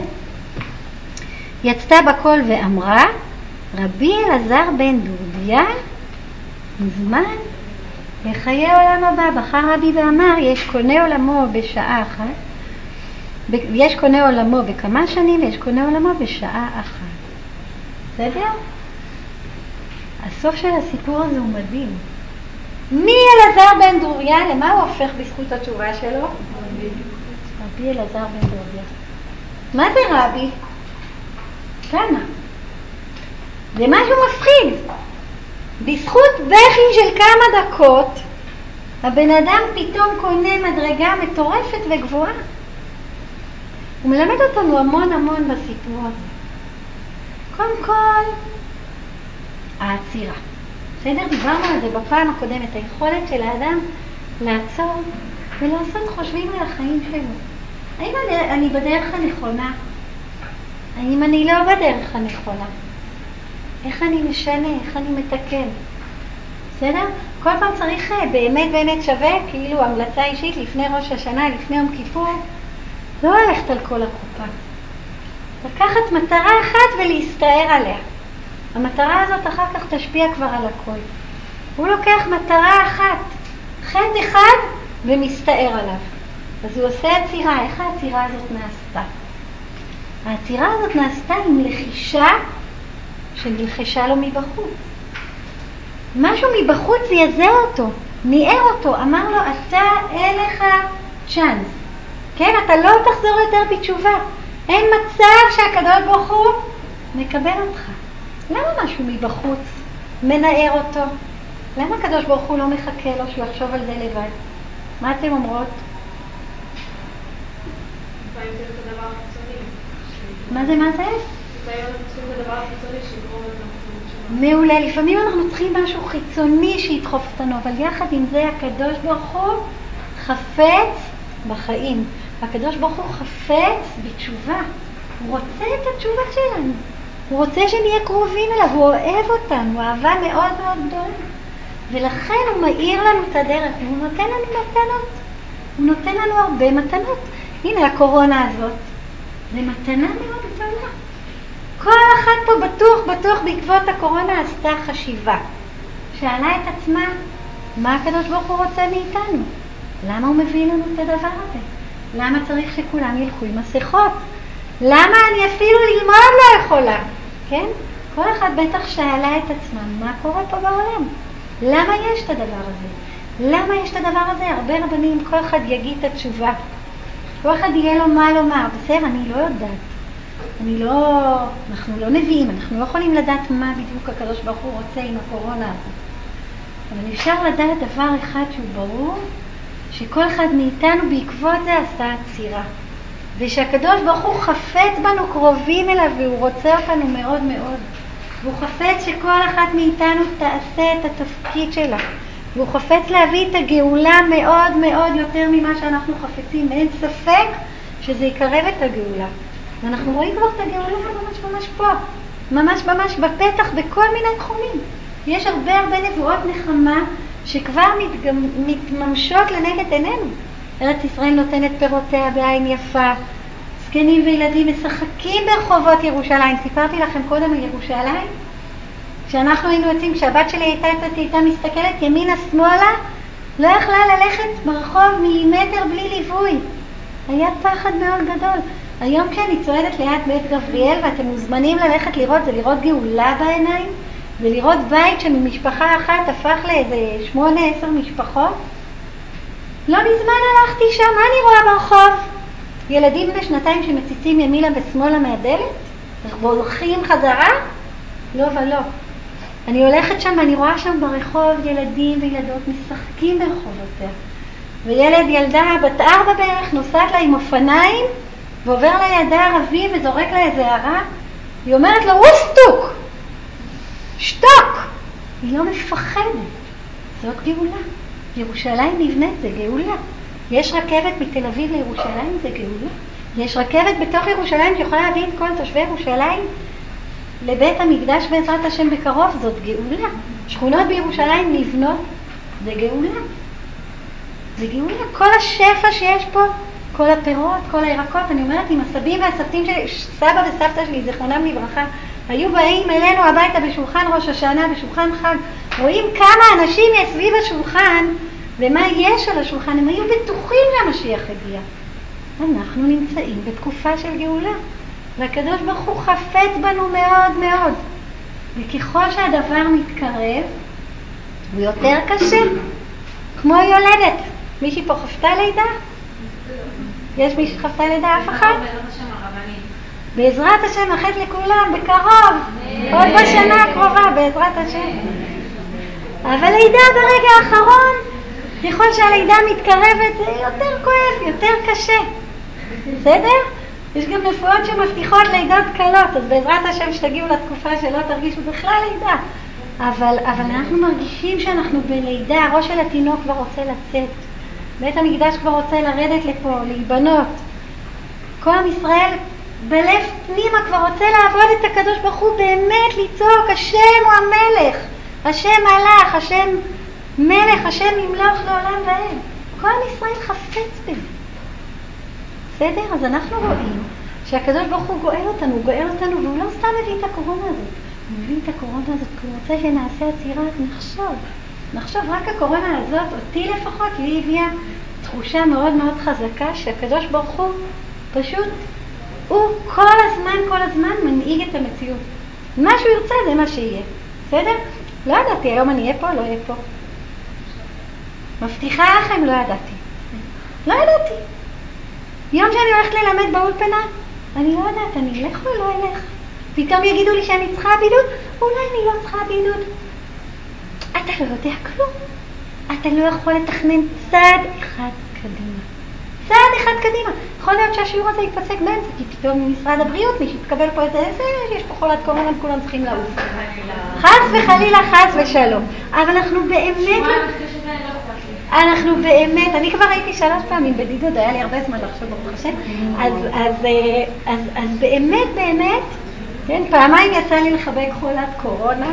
יצתה בקול ואמרה, רבי אלעזר בן דורדיה מזמן לחיי עולם הבא. בחר רבי ואמר, יש קונה עולמו בשעה אחת, יש קונה עולמו בכמה שנים ויש קונה עולמו בשעה אחת. בסדר? הסוף של הסיפור הזה הוא מדהים. מי אלעזר בן דורדיה? למה הוא הופך בזכות התשובה שלו? רבי אלעזר בן דורדיה. מה זה רבי? כמה? זה משהו מפחיד. בזכות בכי של כמה דקות הבן אדם פתאום קונה מדרגה מטורפת וגבוהה. הוא מלמד אותנו המון המון בסיפור הזה. קודם כל, העצירה. בסדר? דיברנו על זה בפעם הקודמת, היכולת של האדם לעצור ולעשות חושבים על החיים שלו. האם אני, אני בדרך הנכונה? האם אני לא בדרך הנכונה? איך אני משנה? איך אני מתקן? בסדר? כל פעם צריך באמת באמת שווה, כאילו המלצה אישית לפני ראש השנה, לפני יום כיפור, לא ללכת על כל הקופה. לקחת מטרה אחת ולהסתער עליה. המטרה הזאת אחר כך תשפיע כבר על הכל. הוא לוקח מטרה אחת, חטא אחד, ומסתער עליו. אז הוא עושה עצירה. איך העצירה הזאת נעשתה? העצירה הזאת נעשתה עם לחישה שנלחשה לו מבחוץ. משהו מבחוץ זעזע אותו, ניער אותו, אמר לו, אתה אין לך צ'אנס. כן, אתה לא תחזור יותר בתשובה. אין מצב שהקדוש ברוך הוא מקבל אותך. למה משהו מבחוץ מנער אותו? למה הקדוש ברוך הוא לא מחכה לו שהוא יחשוב על זה לבד? מה אתם אומרות? לפעמים זה את הדבר החיצוני. מה זה, מה זה? לפעמים אנחנו צריכים את הדבר החיצוני שיגרום לנו. מעולה, לפעמים אנחנו צריכים משהו חיצוני שידחוף אותנו, אבל יחד עם זה הקדוש ברוך הוא חפץ בחיים. הקדוש ברוך הוא חפץ בתשובה. הוא רוצה את התשובה שלנו. הוא רוצה שנהיה קרובים אליו, הוא אוהב אותנו, הוא אהבה מאוד מאוד גדולה. ולכן הוא מאיר לנו את הדרך, והוא נותן לנו מתנות. הוא נותן לנו הרבה מתנות. הנה הקורונה הזאת, זה מתנה מאוד גדולה. כל אחת פה בטוח, בטוח בעקבות הקורונה עשתה חשיבה. שאלה את עצמה, מה הקדוש ברוך הוא רוצה מאיתנו? למה הוא מביא לנו את הדבר הזה? למה צריך שכולם ילכו עם מסכות? למה אני אפילו ללמוד לא יכולה? כן? כל אחד בטח שאלה את עצמה, מה קורה פה בעולם? למה יש את הדבר הזה? למה יש את הדבר הזה? הרבה רבנים, כל אחד יגיד את התשובה. כל אחד יהיה לו מה לומר. בסדר, אני לא יודעת. אני לא, אנחנו לא נביאים, אנחנו לא יכולים לדעת מה בדיוק הקדוש ברוך הוא רוצה עם הקורונה הזאת. אבל אפשר לדעת דבר אחד שהוא ברור, שכל אחד מאיתנו בעקבות זה עשה עצירה. ושהקדוש ברוך הוא חפץ בנו קרובים אליו, והוא רוצה אותנו מאוד מאוד. והוא חפץ שכל אחת מאיתנו תעשה את התפקיד שלה. והוא חפץ להביא את הגאולה מאוד מאוד יותר ממה שאנחנו חפצים. אין ספק שזה יקרב את הגאולה. ואנחנו רואים כבר את הגאולה ממש ממש פה. ממש ממש בפתח בכל מיני תחומים. יש הרבה הרבה נבואות נחמה שכבר מתגמ... מתממשות לנגד עינינו. ארץ ישראל נותנת פירותיה בעין יפה. זקנים וילדים משחקים ברחובות ירושלים. סיפרתי לכם קודם על ירושלים, כשאנחנו היינו יוצאים, כשהבת שלי הייתה יוצאת, הייתה מסתכלת ימינה שמאלה, לא יכלה ללכת ברחוב מילימטר בלי ליווי. היה פחד מאוד גדול. היום כשאני צועדת ליד בית גבריאל, ואתם מוזמנים ללכת לראות, זה לראות גאולה בעיניים, זה לראות בית שממשפחה אחת הפך לאיזה שמונה עשר משפחות. לא מזמן הלכתי שם, מה אני רואה ברחוב? ילדים בני שנתיים שמציצים ימינה ושמאלה מהדלת, הולכים חזרה? לא ולא. אני הולכת שם ואני רואה שם ברחוב ילדים וילדות משחקים ברחובותיה. וילד, ילדה בת ארבע בערך, נוסעת לה עם אופניים, ועובר לידה ערבי וזורק לה איזה הערה. היא אומרת לו, אוסטוק! שתוק! היא לא מפחדת. זאת גאולה. ירושלים נבנית, זה גאולה. יש רכבת מתל אביב לירושלים, זה גאולה. יש רכבת בתוך ירושלים שיכולה להביא את כל תושבי ירושלים לבית המקדש בעזרת השם בקרוב, זאת גאולה. שכונות בירושלים נבנות, זה גאולה. זה גאולה. כל השפע שיש פה, כל הפירות, כל הירקות, אני אומרת, עם הסבים והסבתים שלי, סבא וסבתא שלי, זכרונם לברכה, היו באים אלינו הביתה בשולחן ראש השנה, בשולחן חג, רואים כמה אנשים יש סביב השולחן, ומה יש על השולחן, הם היו בטוחים שהמשיח הגיע. אנחנו נמצאים בתקופה של גאולה, והקדוש ברוך הוא חפץ בנו מאוד מאוד, וככל שהדבר מתקרב, הוא יותר קשה, כמו יולדת. מישהי פה חפתה לידה? יש מישהי חפתה לידה? אף אחד? בעזרת השם, אחת לכולם, בקרוב, עוד בשנה הקרובה, בעזרת השם. אבל לידה ברגע האחרון, ככל שהלידה מתקרבת, זה יותר כואב, יותר קשה. בסדר? יש גם נפואות שמבטיחות לידות קלות, אז בעזרת השם שתגיעו לתקופה שלא תרגישו בכלל לידה. אבל, אבל אנחנו מרגישים שאנחנו בלידה, הראש של התינוק כבר רוצה לצאת. בית המקדש כבר רוצה לרדת לפה, להיבנות. כל עם ישראל בלב פנימה כבר רוצה לעבוד את הקדוש ברוך הוא, באמת לצעוק, השם הוא המלך, השם מלך, השם מלך, השם ימלוך לעולם ועד. כל עם ישראל חפץ בזה. בסדר? אז אנחנו רואים שהקדוש ברוך הוא גואל אותנו, הוא גואל אותנו, והוא לא סתם מביא את הקורונה הזאת. הוא מביא את הקורונה הזאת כי הוא רוצה שנעשה עצירה, נחשוב. נחשוב, רק הקורונה הזאת, אותי לפחות, לי הביאה תחושה מאוד מאוד חזקה שהקדוש ברוך הוא פשוט, הוא כל הזמן, כל הזמן מנהיג את המציאות. מה שהוא ירצה זה מה שיהיה. בסדר? לא ידעתי, היום אני אהיה פה, לא אהיה פה. מבטיחה לכם, לא ידעתי. לא ידעתי. יום שאני הולכת ללמד באולפנה, אני לא יודעת, אני אלך או לא אלך. פתאום יגידו לי שאני צריכה בידוד, אולי אני לא צריכה בידוד. אתה לא יודע כלום. אתה לא יכול לתכנן צעד אחד קדימה. צעד אחד קדימה. יכול להיות שהשיעור הזה יתפסק באמצע, כי פתאום משרד הבריאות, מי שיתקבל פה איזה איזה, יש פה חולת קורונה, כולם צריכים לעוף. חס וחלילה, חס ושלום. אבל אנחנו באמת... אנחנו באמת, אני כבר הייתי שלוש פעמים בדידוד, היה לי הרבה זמן לחשוב ברוך השם, אז, אז, אז, אז באמת, באמת, כן, פעמיים יצא לי לחבק חולת קורונה,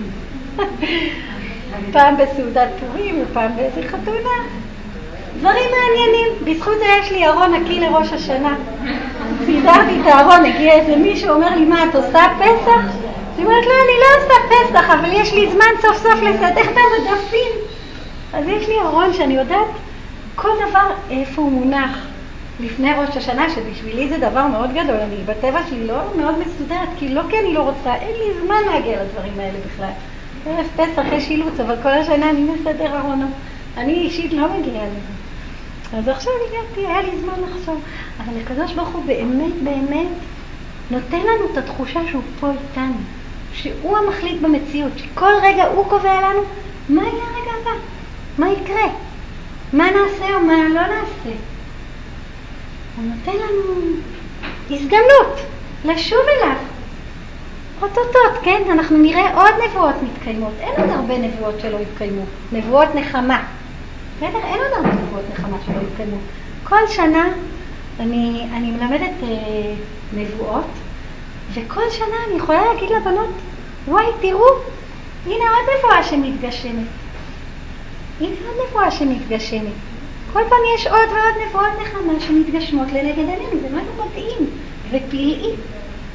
פעם בסעודת פורים ופעם באיזה חתונה, דברים מעניינים. בזכות זה יש לי ארון נקי לראש השנה. סידרתי את הארון, הגיע איזה מישהו, אומר לי, מה, את עושה פסח? אני אומרת, לא, אני לא עושה פסח, אבל יש לי זמן סוף סוף לסדר את המדפים. אז יש לי ארון שאני יודעת כל דבר איפה הוא מונח לפני ראש השנה, שבשבילי זה דבר מאוד גדול. אני בטבע שלי לא מאוד מסודרת, כי לא כי אני לא רוצה, אין לי זמן להגיע לדברים האלה בכלל. ערב פסח יש אילוץ, אבל כל השנה אני מסדר ארונות. אני אישית לא מגיעה לזה. אז עכשיו הגעתי, היה לי זמן לחשוב. אבל הקדוש ברוך הוא באמת באמת נותן לנו את התחושה שהוא פה איתנו. שהוא המחליט במציאות, שכל רגע הוא קובע לנו מה יהיה הרגע הבא. מה יקרה? מה נעשה או מה לא נעשה? הוא נותן לנו הזדמנות לשוב אליו. אותות, כן? אנחנו נראה עוד נבואות מתקיימות. אין עוד הרבה נבואות שלא יתקיימו. נבואות נחמה. בסדר? אין עוד הרבה נבואות נחמה שלא יתקיימו. כל שנה אני, אני מלמדת אה, נבואות, וכל שנה אני יכולה להגיד לבנות, וואי, תראו, הנה עוד נבואה שמתגשמת. הנה עוד נבואה שמתגשמת. כל פעם יש עוד ועוד נבואות נחמה שמתגשמות לנגד עינינו. זה משהו מדהים ופלאי.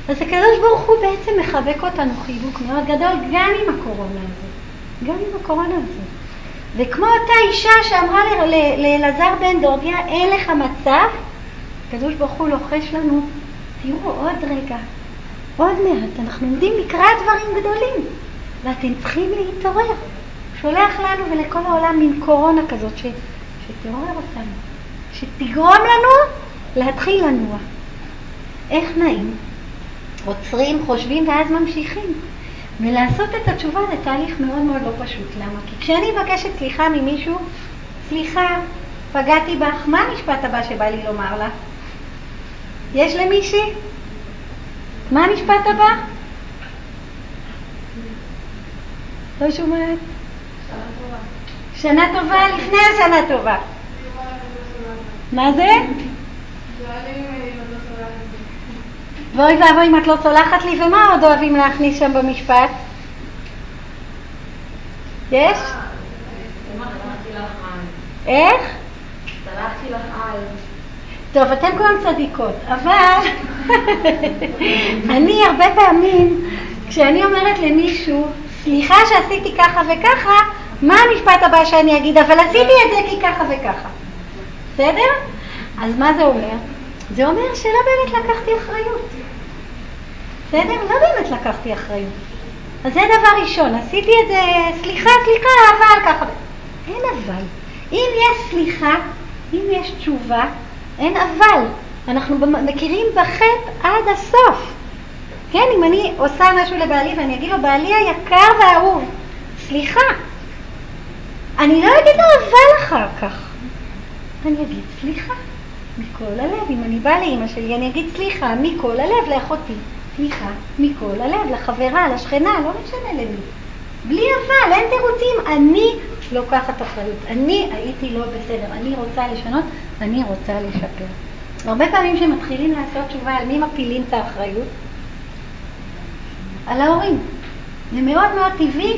אז הקדוש ברוך הוא בעצם מחבק אותנו חיבוק מאוד גדול גם עם הקורונה הזאת. גם עם הקורונה הזאת. וכמו אותה אישה שאמרה לאלעזר בן דורדיה, אין לך מצב, הקדוש ברוך הוא לוחש לנו, תראו עוד רגע, עוד מעט, אנחנו עומדים לקראת דברים גדולים, ואתם צריכים להתעורר. שולח לנו ולכל העולם מין קורונה כזאת ש... שתעורר אותנו, שתגרום לנו להתחיל לנוע. איך נעים? עוצרים, חושבים ואז ממשיכים. ולעשות את התשובה זה תהליך מאוד מאוד לא פשוט. למה? כי כשאני מבקשת סליחה ממישהו, סליחה, פגעתי בך, מה המשפט הבא שבא לי לומר לה? יש למישהי? מה המשפט הבא? לא שומעת? שנה טובה. שנה טובה לפני השנה טובה. מה זה? ואוי ואבוי אם את לא סולחת לי, ומה עוד אוהבים להכניס שם במשפט? יש? איך? סלחתי לך על. טוב, אתם כולם צדיקות, אבל אני הרבה פעמים, כשאני אומרת למישהו, סליחה שעשיתי ככה וככה, מה המשפט הבא שאני אגיד? אבל עשיתי את זה כי ככה וככה. בסדר? אז מה זה אומר? זה אומר שלא באמת לקחתי אחריות. בסדר? לא באמת לקחתי אחריות. אז זה דבר ראשון, עשיתי את זה, סליחה, סליחה, אבל ככה. אין אבל. אם יש סליחה, אם יש תשובה, אין אבל. אנחנו מכירים בחטא עד הסוף. כן, אם אני עושה משהו לבעלי ואני אגיד לו, בעלי היקר והאהוב, סליחה. אני לא אגיד לו אבל אחר כך. אני אגיד סליחה מכל הלב. אם אני באה לאמא שלי, אני אגיד סליחה מכל הלב לאחותי. סליחה מכל הלב, לחברה, לשכנה, לא משנה למי. בלי אבל, אין תירוצים. אני לוקחת אחריות. אני הייתי לא בסדר. אני רוצה לשנות, אני רוצה לשפר. הרבה פעמים שמתחילים לעשות תשובה, על מי מפילים את האחריות? על ההורים. זה מאוד מאוד טבעי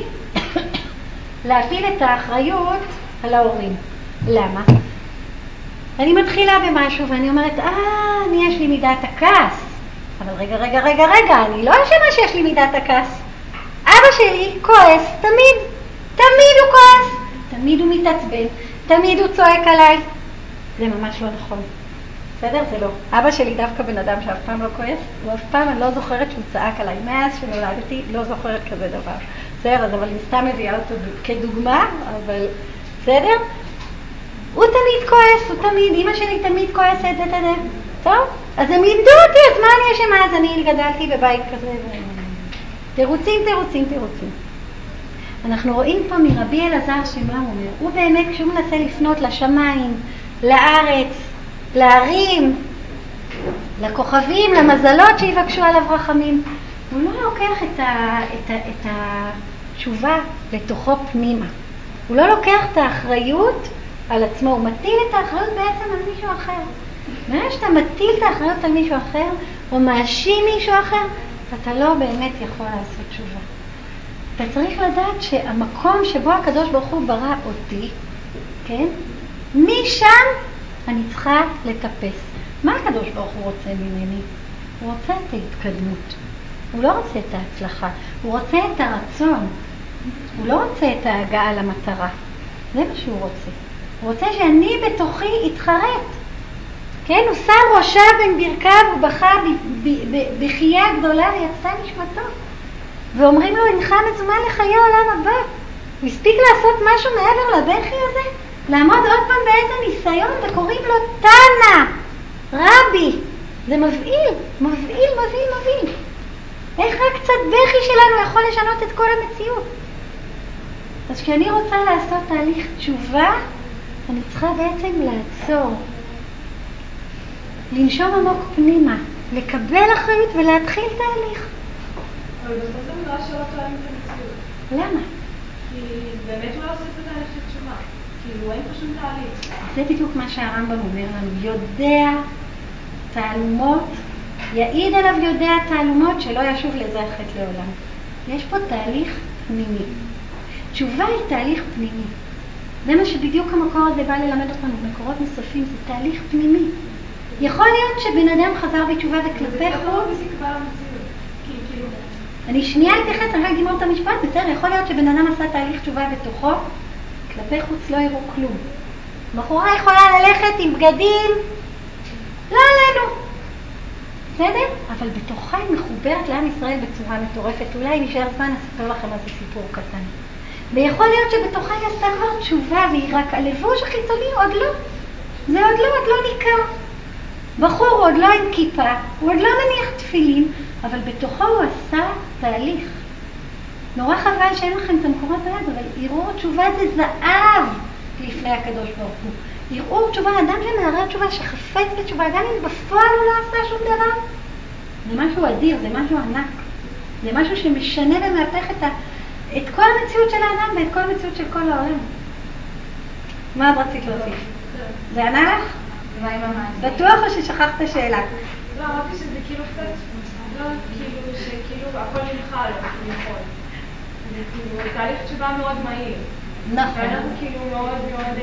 להפיל את האחריות על ההורים. למה? אני מתחילה במשהו ואני אומרת, אה, אני יש לי מידת הכעס. אבל רגע, רגע, רגע, רגע, אני לא אשמה שיש לי מידת הכעס. אבא שלי כועס תמיד, תמיד הוא כועס, תמיד הוא מתעצבן, תמיד הוא צועק עליי. זה ממש לא נכון. בסדר? זה לא. אבא שלי דווקא בן אדם שאף פעם לא כועס, הוא אף פעם אני לא זוכרת שהוא צעק עליי. מאז שנולדתי לא זוכרת כזה דבר. בסדר? אז אבל אני סתם מביאה אותו כדוגמה, אבל בסדר? הוא תמיד כועס, הוא תמיד, אמא שלי תמיד כועסת, תתדה. טוב? אז הם לימדו אותי, אז מה אני אשמה? אז אני גדלתי בבית כזה. תירוצים, תירוצים, תירוצים. אנחנו רואים פה מרבי אלעזר שמה הוא אומר. הוא באמת, כשהוא מנסה לפנות לשמיים, לארץ, להרים, לכוכבים, למזלות שיבקשו עליו רחמים, הוא לא לוקח את, ה, את, ה, את התשובה לתוכו פנימה. הוא לא לוקח את האחריות על עצמו, הוא מטיל את האחריות בעצם על מישהו אחר. מה שאתה מטיל את האחריות על מישהו אחר, או מאשים מישהו אחר, אתה לא באמת יכול לעשות תשובה. אתה צריך לדעת שהמקום שבו הקדוש ברוך הוא ברא אותי, כן? משם אני צריכה לטפס. מה הקדוש ברוך הוא רוצה ממני? הוא רוצה את ההתקדמות. הוא לא רוצה את ההצלחה. הוא רוצה את הרצון. הוא לא רוצה את ההגעה למטרה. זה מה שהוא רוצה. הוא רוצה שאני בתוכי אתחרט. כן, הוא שם ראשה בין ברכיו ובכה בחייה גדולה ויצא נשמתו. ואומרים לו, אינך מזומן לחיי העולם הבא. הוא הספיק לעשות משהו מעבר לבכי הזה? לעמוד עוד פעם באיזה ניסיון וקוראים לו תנא, רבי. זה מבהיל, מבהיל, מבהיל, מבהיל. איך רק קצת בכי שלנו יכול לשנות את כל המציאות? אז כשאני רוצה לעשות תהליך תשובה, אני צריכה בעצם לעצור. לנשום עמוק פנימה, לקבל אחריות ולהתחיל תהליך. אבל בסוף זה נראה שלא תואם את המציאות. למה? כי באמת הוא לא עושה את התהליך של תשובה. כאילו אין פה שום תהליך. זה בדיוק מה שהרמב"ם אומר לנו. יודע תעלומות, יעיד עליו יודע תעלומות שלא ישוב לזה החטא לעולם. יש פה תהליך פנימי. תשובה היא תהליך פנימי. זה מה שבדיוק המקור הזה בא ללמד אותנו. מקורות נוספים זה תהליך פנימי. יכול להיות שבן אדם חזר בתשובה וכלפי חוץ. זה לא בתקווה המציאות. אני שנייה אתייחס, אני לא אגמור את המשפט, בסדר, יכול להיות שבן אדם עשה תהליך תשובה בתוכו, כלפי חוץ לא יראו כלום. בחורה יכולה ללכת עם בגדים, לא עלינו. בסדר? אבל בתוכה היא מחוברת לעם ישראל בצורה מטורפת. אולי נשאר זמן, אספר לכם איזה סיפור קטן. ויכול להיות שבתוכה היא עשתה כבר תשובה, והיא רק הלבוש החיצוני עוד לא. זה עוד לא, עוד לא ניכר. בחור עוד לא עם כיפה, הוא עוד לא מניח תפילין, אבל בתוכו הוא עשה תהליך. נורא חבל שאין לכם את המקורות ביד, אבל ערעור תשובה זה זהב לפני הקדוש ברוך הוא. ערעור תשובה, אדם שמערער תשובה, שחפץ בתשובה, גם אם בפועל הוא לא עשה שום דבר, זה משהו אדיר, זה משהו ענק. זה משהו שמשנה ומהפך את, ה... את כל המציאות של האדם ואת כל המציאות של כל העולם. מה את רצית להוסיף? זה ענה לך? בטוח או ששכחת שאלה? לא, אמרתי שזה כאילו קצת, לא כאילו שכאילו הכל נמחה לו, נכון. זה כאילו תהליך תשובה מאוד מהיר. נכון. ואנחנו כאילו מאוד מאוד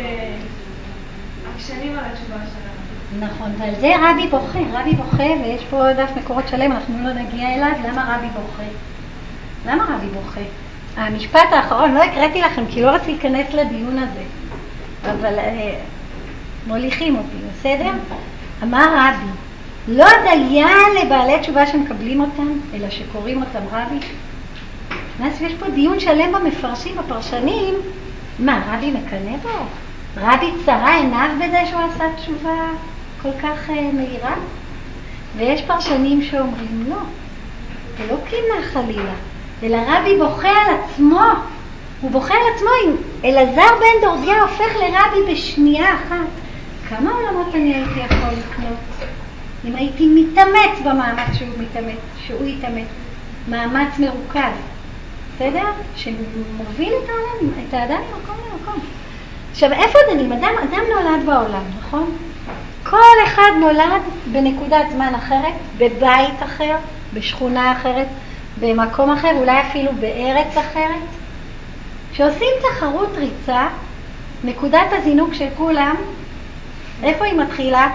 עקשנים על התשובה שלנו. נכון, ועל זה רבי בוכה, רבי בוכה, ויש פה דף מקורות שלם, אנחנו לא נגיע אליו, למה רבי בוכה? למה רבי בוכה? המשפט האחרון, לא הקראתי לכם, כי לא רציתי להיכנס לדיון הזה, אבל אה, מוליכים אותי, בסדר? אמר רבי, לא דיין לבעלי תשובה שמקבלים אותם, אלא שקוראים אותם רבי. אז יש פה דיון שלם במפרשים, בפרשנים, מה, רבי מקנא בו? רבי צרה עיניו בזה שהוא עשה תשובה כל כך uh, מהירה? ויש פרשנים שאומרים לא, זה לא קינה חלילה, אלא רבי בוכה על עצמו. הוא בוכה על עצמו. אם אלעזר בן דורדיה הופך לרבי בשנייה אחת, כמה עולמות אני הייתי יכול לקנות אם הייתי מתאמץ במאמץ שהוא מתאמץ, שהוא יתאמץ, מאמץ מרוכז, בסדר? שמוביל את העולם, את האדם ממקום למקום. עכשיו, איפה דנים? אדם, אדם נולד בעולם, נכון? כל אחד נולד בנקודת זמן אחרת, בבית אחר, בשכונה אחרת, במקום אחר, אולי אפילו בארץ אחרת. כשעושים תחרות ריצה, נקודת הזינוק של כולם, איפה היא מתחילה?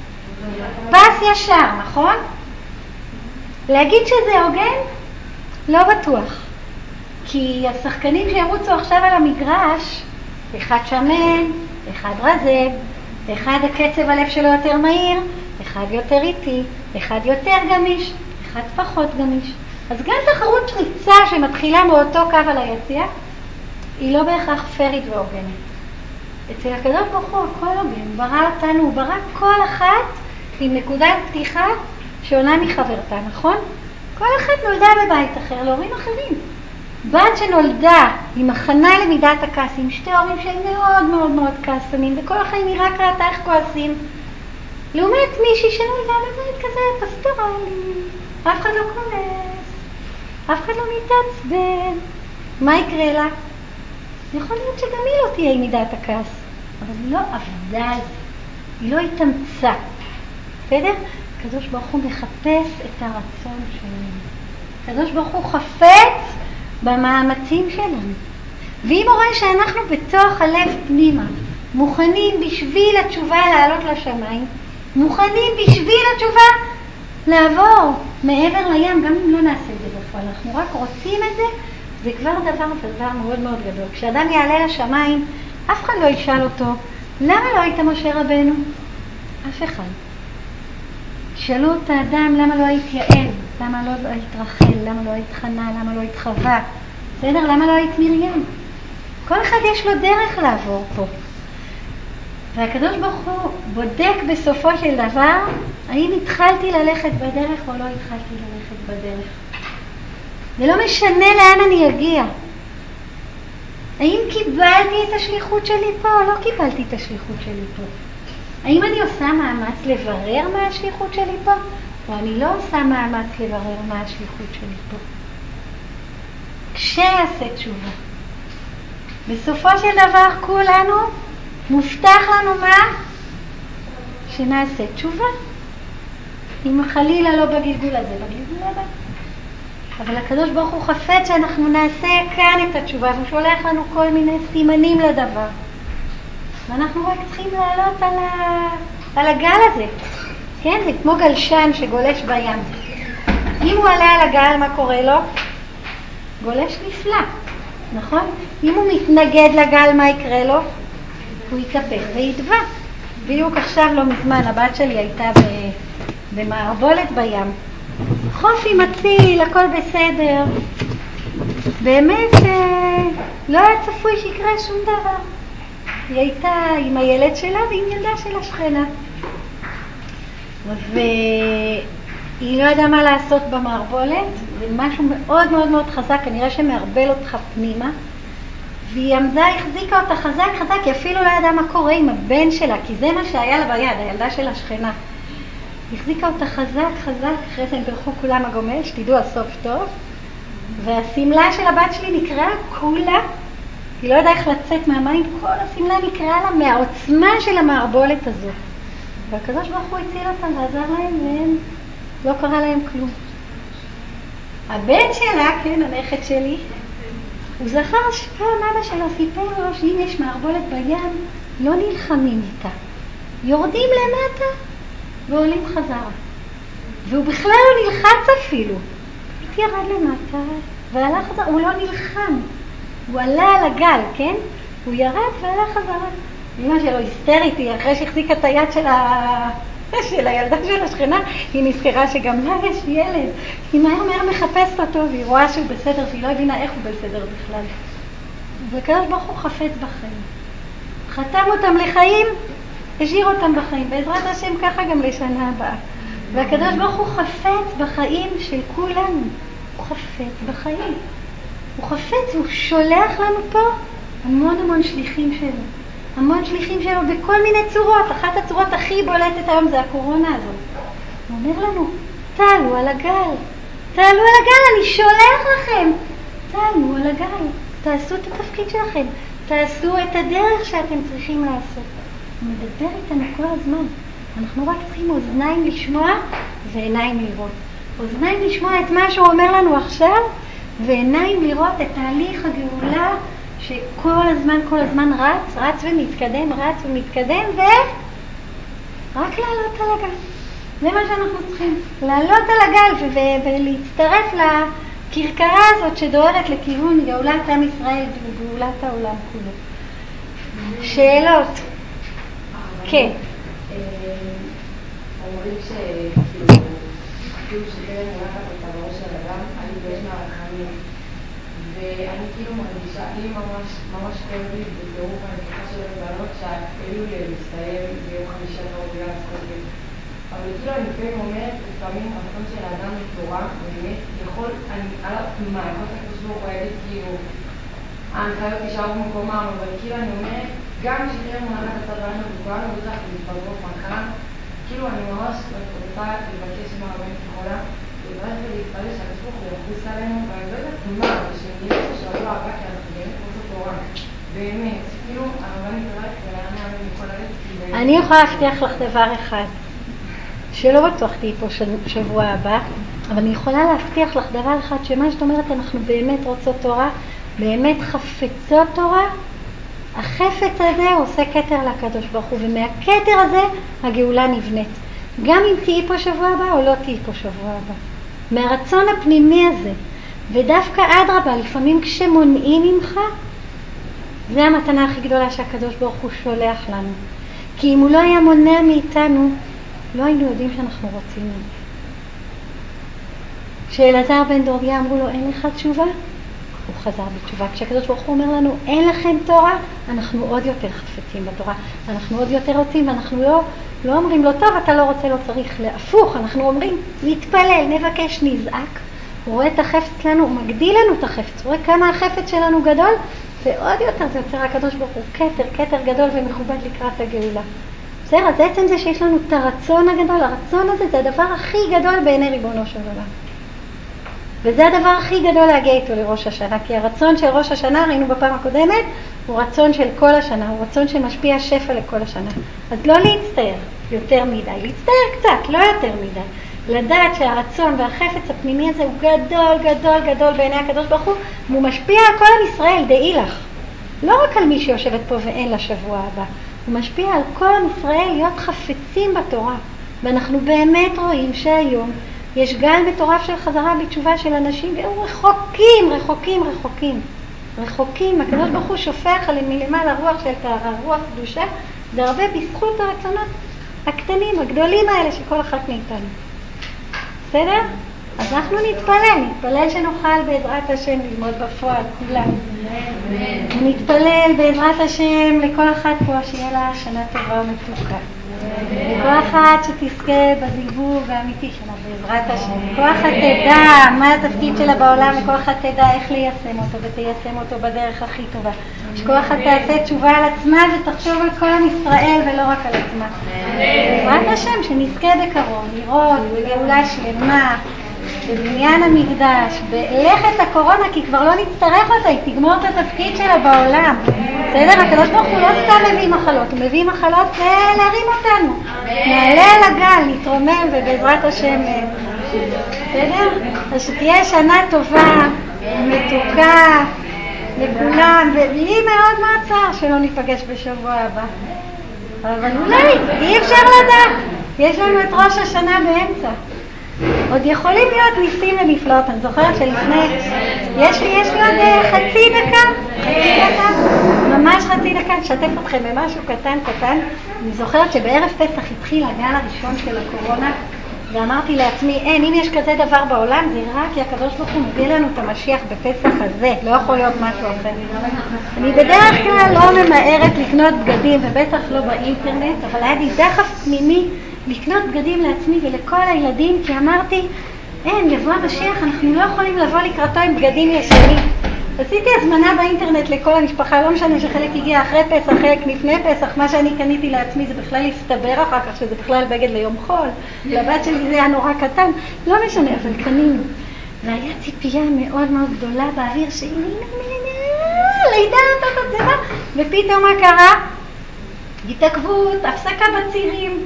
פס ישר, נכון? להגיד שזה הוגן? לא בטוח. כי השחקנים שירוצו עכשיו על המגרש, אחד שמן, אחד רזה, אחד הקצב הלב שלו יותר מהיר, אחד יותר איטי, אחד יותר גמיש, אחד פחות גמיש. אז גם תחרות ריצה שמתחילה מאותו קו על היציאה, היא לא בהכרח פרית והוגנת. אצל הקדוש ברוך הוא הכל הוגן, ברא אותנו, הוא ברא כל אחת עם נקודת פתיחה שונה מחברתה, נכון? כל אחת נולדה בבית אחר, להורים אחרים. בת שנולדה עם הכנה למידת הכעס, עם שתי הורים שהם מאוד מאוד מאוד כעסנים, וכל החיים היא רק ראתה איך כועסים. לעומת מישהי שנולדה בבית כזה פסטורלי, אף אחד לא כועס, אף אחד לא מתעצבן. מה יקרה לה? יכול להיות שגם היא לא תהיה עם מידת הכעס, אבל היא לא עבדה על זה, היא לא התאמצה. בסדר? הקדוש ברוך הוא מחפש את הרצון שלנו. הקדוש ברוך הוא חפץ במאמצים שלנו. ואם הוא רואה שאנחנו בתוך הלב פנימה, מוכנים בשביל התשובה לעלות לשמיים, מוכנים בשביל התשובה לעבור מעבר לים, גם אם לא נעשה את זה בפועל, אנחנו רק רוצים את זה, זה כבר דבר, דבר מאוד מאוד גדול. כשאדם יעלה לשמיים, אף אחד לא ישאל אותו, למה לא היית משה רבנו? אף אחד. שאלו את האדם למה לא היית יעל, למה לא היית רחל, למה לא היית חנה, למה לא היית חווה, בסדר? למה לא היית מרים? כל אחד יש לו דרך לעבור פה. והקדוש ברוך הוא בודק בסופו של דבר, האם התחלתי ללכת בדרך או לא התחלתי ללכת בדרך. זה לא משנה לאן אני אגיע. האם קיבלתי את השליחות שלי פה או לא קיבלתי את השליחות שלי פה? האם אני עושה מאמץ לברר מה השליחות שלי פה, או אני לא עושה מאמץ לברר מה השליחות שלי פה? כשעשה תשובה. בסופו של דבר כולנו מובטח לנו מה? שנעשה תשובה. אם חלילה לא בגלגול הזה, בגלגול הבא. אבל הקדוש ברוך הוא חפץ שאנחנו נעשה כאן את התשובה, והוא שולח לנו כל מיני סימנים לדבר. ואנחנו רק צריכים לעלות על, ה... על הגל הזה. כן, זה כמו גלשן שגולש בים. אם הוא עלה על הגל, מה קורה לו? גולש נפלא, נכון? אם הוא מתנגד לגל, מה יקרה לו? הוא יתהפך וידבע. בדיוק עכשיו לא מזמן, הבת שלי הייתה במערבולת בים. חופי מציל, הכל בסדר. באמת לא היה צפוי שיקרה שום דבר. היא הייתה עם הילד שלה ועם ילדה של השכנה. והיא לא ידעה מה לעשות במערבולת, זה משהו מאוד מאוד מאוד חזק, כנראה שמערבל אותך פנימה. והיא עמדה, החזיקה אותה חזק חזק, היא אפילו לא ידעה מה קורה עם הבן שלה, כי זה מה שהיה לה ביד, הילדה של השכנה. היא החזיקה אותה חזק חזק, אחרי זה הם ברחו כולם הגומש, תדעו הסוף טוב. והסמלה של הבת שלי נקראה כולה, היא לא ידעה איך לצאת מהמים, כל הסמלה נקראה לה מהעוצמה של המערבולת הזאת. והקדוש ברוך הוא הציל אותם ועזר להם, והם לא קרה להם כלום. הבן שלה, כן, הנכד שלי, הוא זכר שפעם אבא שלו סיפר לו שאם יש מערבולת בים, לא נלחמים איתה. יורדים למטה ועולים חזרה. והוא בכלל לא נלחץ אפילו. הוא ירד למטה והלך חזרה, הוא לא נלחם. הוא עלה על הגל, כן? הוא ירד והלך חזרה. אמא שלו היסטרית, היא אחרי שהחזיקה את היד של, ה... של הילדה של השכנה, היא נזכרה שגם לה יש ילד. היא מהר מהר מחפשת אותו והיא רואה שהוא בסדר, והיא לא הבינה איך הוא בסדר בכלל. וכאן ברוך הוא חפץ בחיים. חתם אותם לחיים, השאיר אותם בחיים. בעזרת השם ככה גם לשנה הבאה. והקדוש ברוך הוא חפץ בחיים של כולנו. הוא חפץ בחיים. הוא חפץ, הוא שולח לנו פה המון המון שליחים שלו. המון שליחים שלו בכל מיני צורות. אחת הצורות הכי בולטת היום זה הקורונה הזאת. הוא אומר לנו, תעלו על הגל. תעלו על הגל, אני שולח לכם. תעלו על הגל. תעשו את התפקיד שלכם. תעשו את הדרך שאתם צריכים לעשות. הוא מדבר איתנו כל הזמן. אנחנו רק צריכים אוזניים לשמוע ועיניים לראות. אוזניים לשמוע את מה שהוא אומר לנו עכשיו, ועיניים לראות את תהליך הגאולה שכל הזמן, כל הזמן רץ, רץ ומתקדם, רץ ומתקדם, ורק לעלות על הגל. זה מה שאנחנו צריכים, לעלות על הגל ו- ולהצטרף לקרקרה הזאת שדוהרת לכיוון גאולת עם ישראל וגאולת העולם כולו. שאלות? כן. אומרים שכאילו, כאילו שכן מונחת את הראש של אדם, אני באש מהרחמים, ואני כאילו מרגישה, לי ממש, ממש כואב לי בטירוף הנקחה של הבנות שהיו לי להסתיים ביום חמישי אחרון בגלל הסקוטים. אבל כאילו אני לפעמים אומרת, לפעמים הרצון של האדם בתורה, באמת, יכול, אני, עליו מה, יכול להיות הקשור רואה כאילו, ההנחיות יישארו במקומם, אבל כאילו אני אומרת, גם שכן מונחת את הבנות וכולנו לא צריך להתפגרות מכאן, כאילו אני ממש רוצה לבקש מהרבנית יכולה לברך ולהתפלל שהקשור יחוס עלינו, ואני לא יודעת מה, ושנהיה בשבוע הבא כי אנחנו באמת רוצות תורה. באמת, כאילו הרבנית תברך ולענה עלינו מכל הלב. אני יכולה להבטיח לך דבר אחד, שלא בטוח תהי פה שבוע הבא, אבל אני יכולה להבטיח לך דבר אחד, שמה שאת אומרת אנחנו באמת רוצות תורה, באמת חפצות תורה, החפץ הזה עושה כתר לקדוש ברוך הוא, ומהכתר הזה הגאולה נבנית. גם אם תהי פה שבוע הבא או לא תהי פה שבוע הבא. מהרצון הפנימי הזה, ודווקא אדרבה, לפעמים כשמונעים ממך, זה המתנה הכי גדולה שהקדוש ברוך הוא שולח לנו. כי אם הוא לא היה מונע מאיתנו, לא היינו יודעים שאנחנו רוצים. כשאלעזר בן דוריה אמרו לו, אין לך תשובה? הוא חזר בתשובה. כשהקדוש ברוך הוא אומר לנו, אין לכם תורה, אנחנו עוד יותר חפצים בתורה. אנחנו עוד יותר רוצים, ואנחנו לא, לא אומרים לו, טוב, אתה לא רוצה, לא צריך. להפוך, אנחנו אומרים, נתפלל, נבקש, נזעק. הוא רואה את החפץ לנו, הוא מגדיל לנו את החפץ. הוא רואה כמה החפץ שלנו גדול, ועוד יותר זה יוצר הקדוש ברוך הוא כתר, כתר גדול ומכובד לקראת הגאולה. בסדר, אז עצם זה שיש לנו את הרצון הגדול, הרצון הזה זה הדבר הכי גדול בעיני ריבונו של עולם. וזה הדבר הכי גדול להגיע איתו לראש השנה, כי הרצון של ראש השנה, ראינו בפעם הקודמת, הוא רצון של כל השנה, הוא רצון שמשפיע שפע לכל השנה. אז לא להצטער יותר מדי, להצטער קצת, לא יותר מדי. לדעת שהרצון והחפץ הפנימי הזה הוא גדול, גדול, גדול בעיני הקדוש ברוך הוא, והוא משפיע על כל עם ישראל, דעי לך. לא רק על מי שיושבת פה ואין לה שבוע הבא, הוא משפיע על כל עם ישראל להיות חפצים בתורה. ואנחנו באמת רואים שהיום יש גל מטורף של חזרה בתשובה של אנשים, והם רחוקים, רחוקים, רחוקים. רחוקים, הקדוש ברוך הוא שופך עליהם מלמעלה רוח של טהרה, רוח קדושה, זה הרבה בזכות הרצונות הקטנים, הגדולים האלה שכל אחת מאיתנו. בסדר? אז אנחנו נתפלל, נתפלל שנוכל בעזרת השם ללמוד בפועל, כולם. נתפלל בעזרת השם לכל אחת פה שיהיה לה שנה טובה ומתוקה. לכל אחת שתזכה בזיווג האמיתי שלה בעזרת השם. לכל אחת תדע מה התפקיד שלה בעולם, לכל אחת תדע איך ליישם אותו ותיישם אותו בדרך הכי טובה. שכל אחת תעשה תשובה על עצמה ותחשוב על כל עם ישראל ולא רק על עצמה. בעזרת השם שנזכה בקרוב, לראות בגאולה שלמה, בבניין המקדש, בלכת הקורונה, כי כבר לא נצטרך אותה, היא תגמור את התפקיד שלה בעולם. בסדר? הקדוש ברוך הוא לא סתם מביא מחלות, הוא מביא מחלות להרים אותנו. נעלה על הגל, נתרומם ובעזרת השם. בסדר? אז שתהיה שנה טובה, מתוקה לכולם, ולי מאוד מאוד צער שלא ניפגש בשבוע הבא. אבל אולי, אי אפשר לדעת. יש לנו את ראש השנה באמצע. עוד יכולים להיות ניסים ונפלאות. אני זוכרת שלפני, יש לי, יש לי עוד חצי דקה, חצי דקה, ממש חצי דקה, נשתף אתכם במשהו קטן קטן. אני זוכרת שבערב פסח התחיל הגל הראשון של הקורונה, ואמרתי לעצמי, אין, אם יש כזה דבר בעולם, זה רק כי הקדוש ברוך הוא מביא לנו את המשיח בפסח הזה, לא יכול להיות משהו אחר. אני בדרך כלל לא ממהרת לקנות בגדים, ובטח לא באינטרנט, אבל היה לי דחף פנימי לקנות בגדים לעצמי ולכל הילדים, כי אמרתי, אין, יבוא המשיח, אנחנו לא יכולים לבוא לקראתו עם בגדים ישנים. עשיתי הזמנה באינטרנט לכל המשפחה, לא משנה שחלק הגיע אחרי פסח, חלק לפני פסח, מה שאני קניתי לעצמי זה בכלל להסתבר אחר כך, שזה בכלל בגד ליום חול, לבת שלי זה היה נורא קטן, לא משנה, אבל קנינו. והיה ציפייה מאוד מאוד גדולה באוויר, שהנה, הנה, הנה, לידה, אתה תצבע, ופתאום מה קרה? התעכבות, הפסקה בצירים.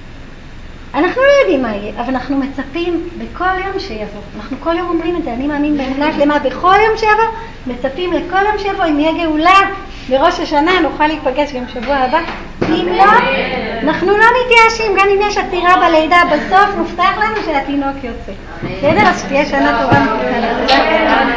אנחנו לא יודעים מה יהיה, אבל אנחנו מצפים בכל יום שיבוא. אנחנו כל יום אומרים את זה, אני מאמין באמונה שלמה, בכל יום שיבוא, מצפים לכל יום שיבוא, אם יהיה גאולה בראש השנה, נוכל להיפגש גם שבוע הבא. אם לא, אנחנו לא מתייאשים, גם אם יש עתירה בלידה, בסוף מובטח לנו שהתינוק יוצא. בסדר? אז שתהיה שנה טובה.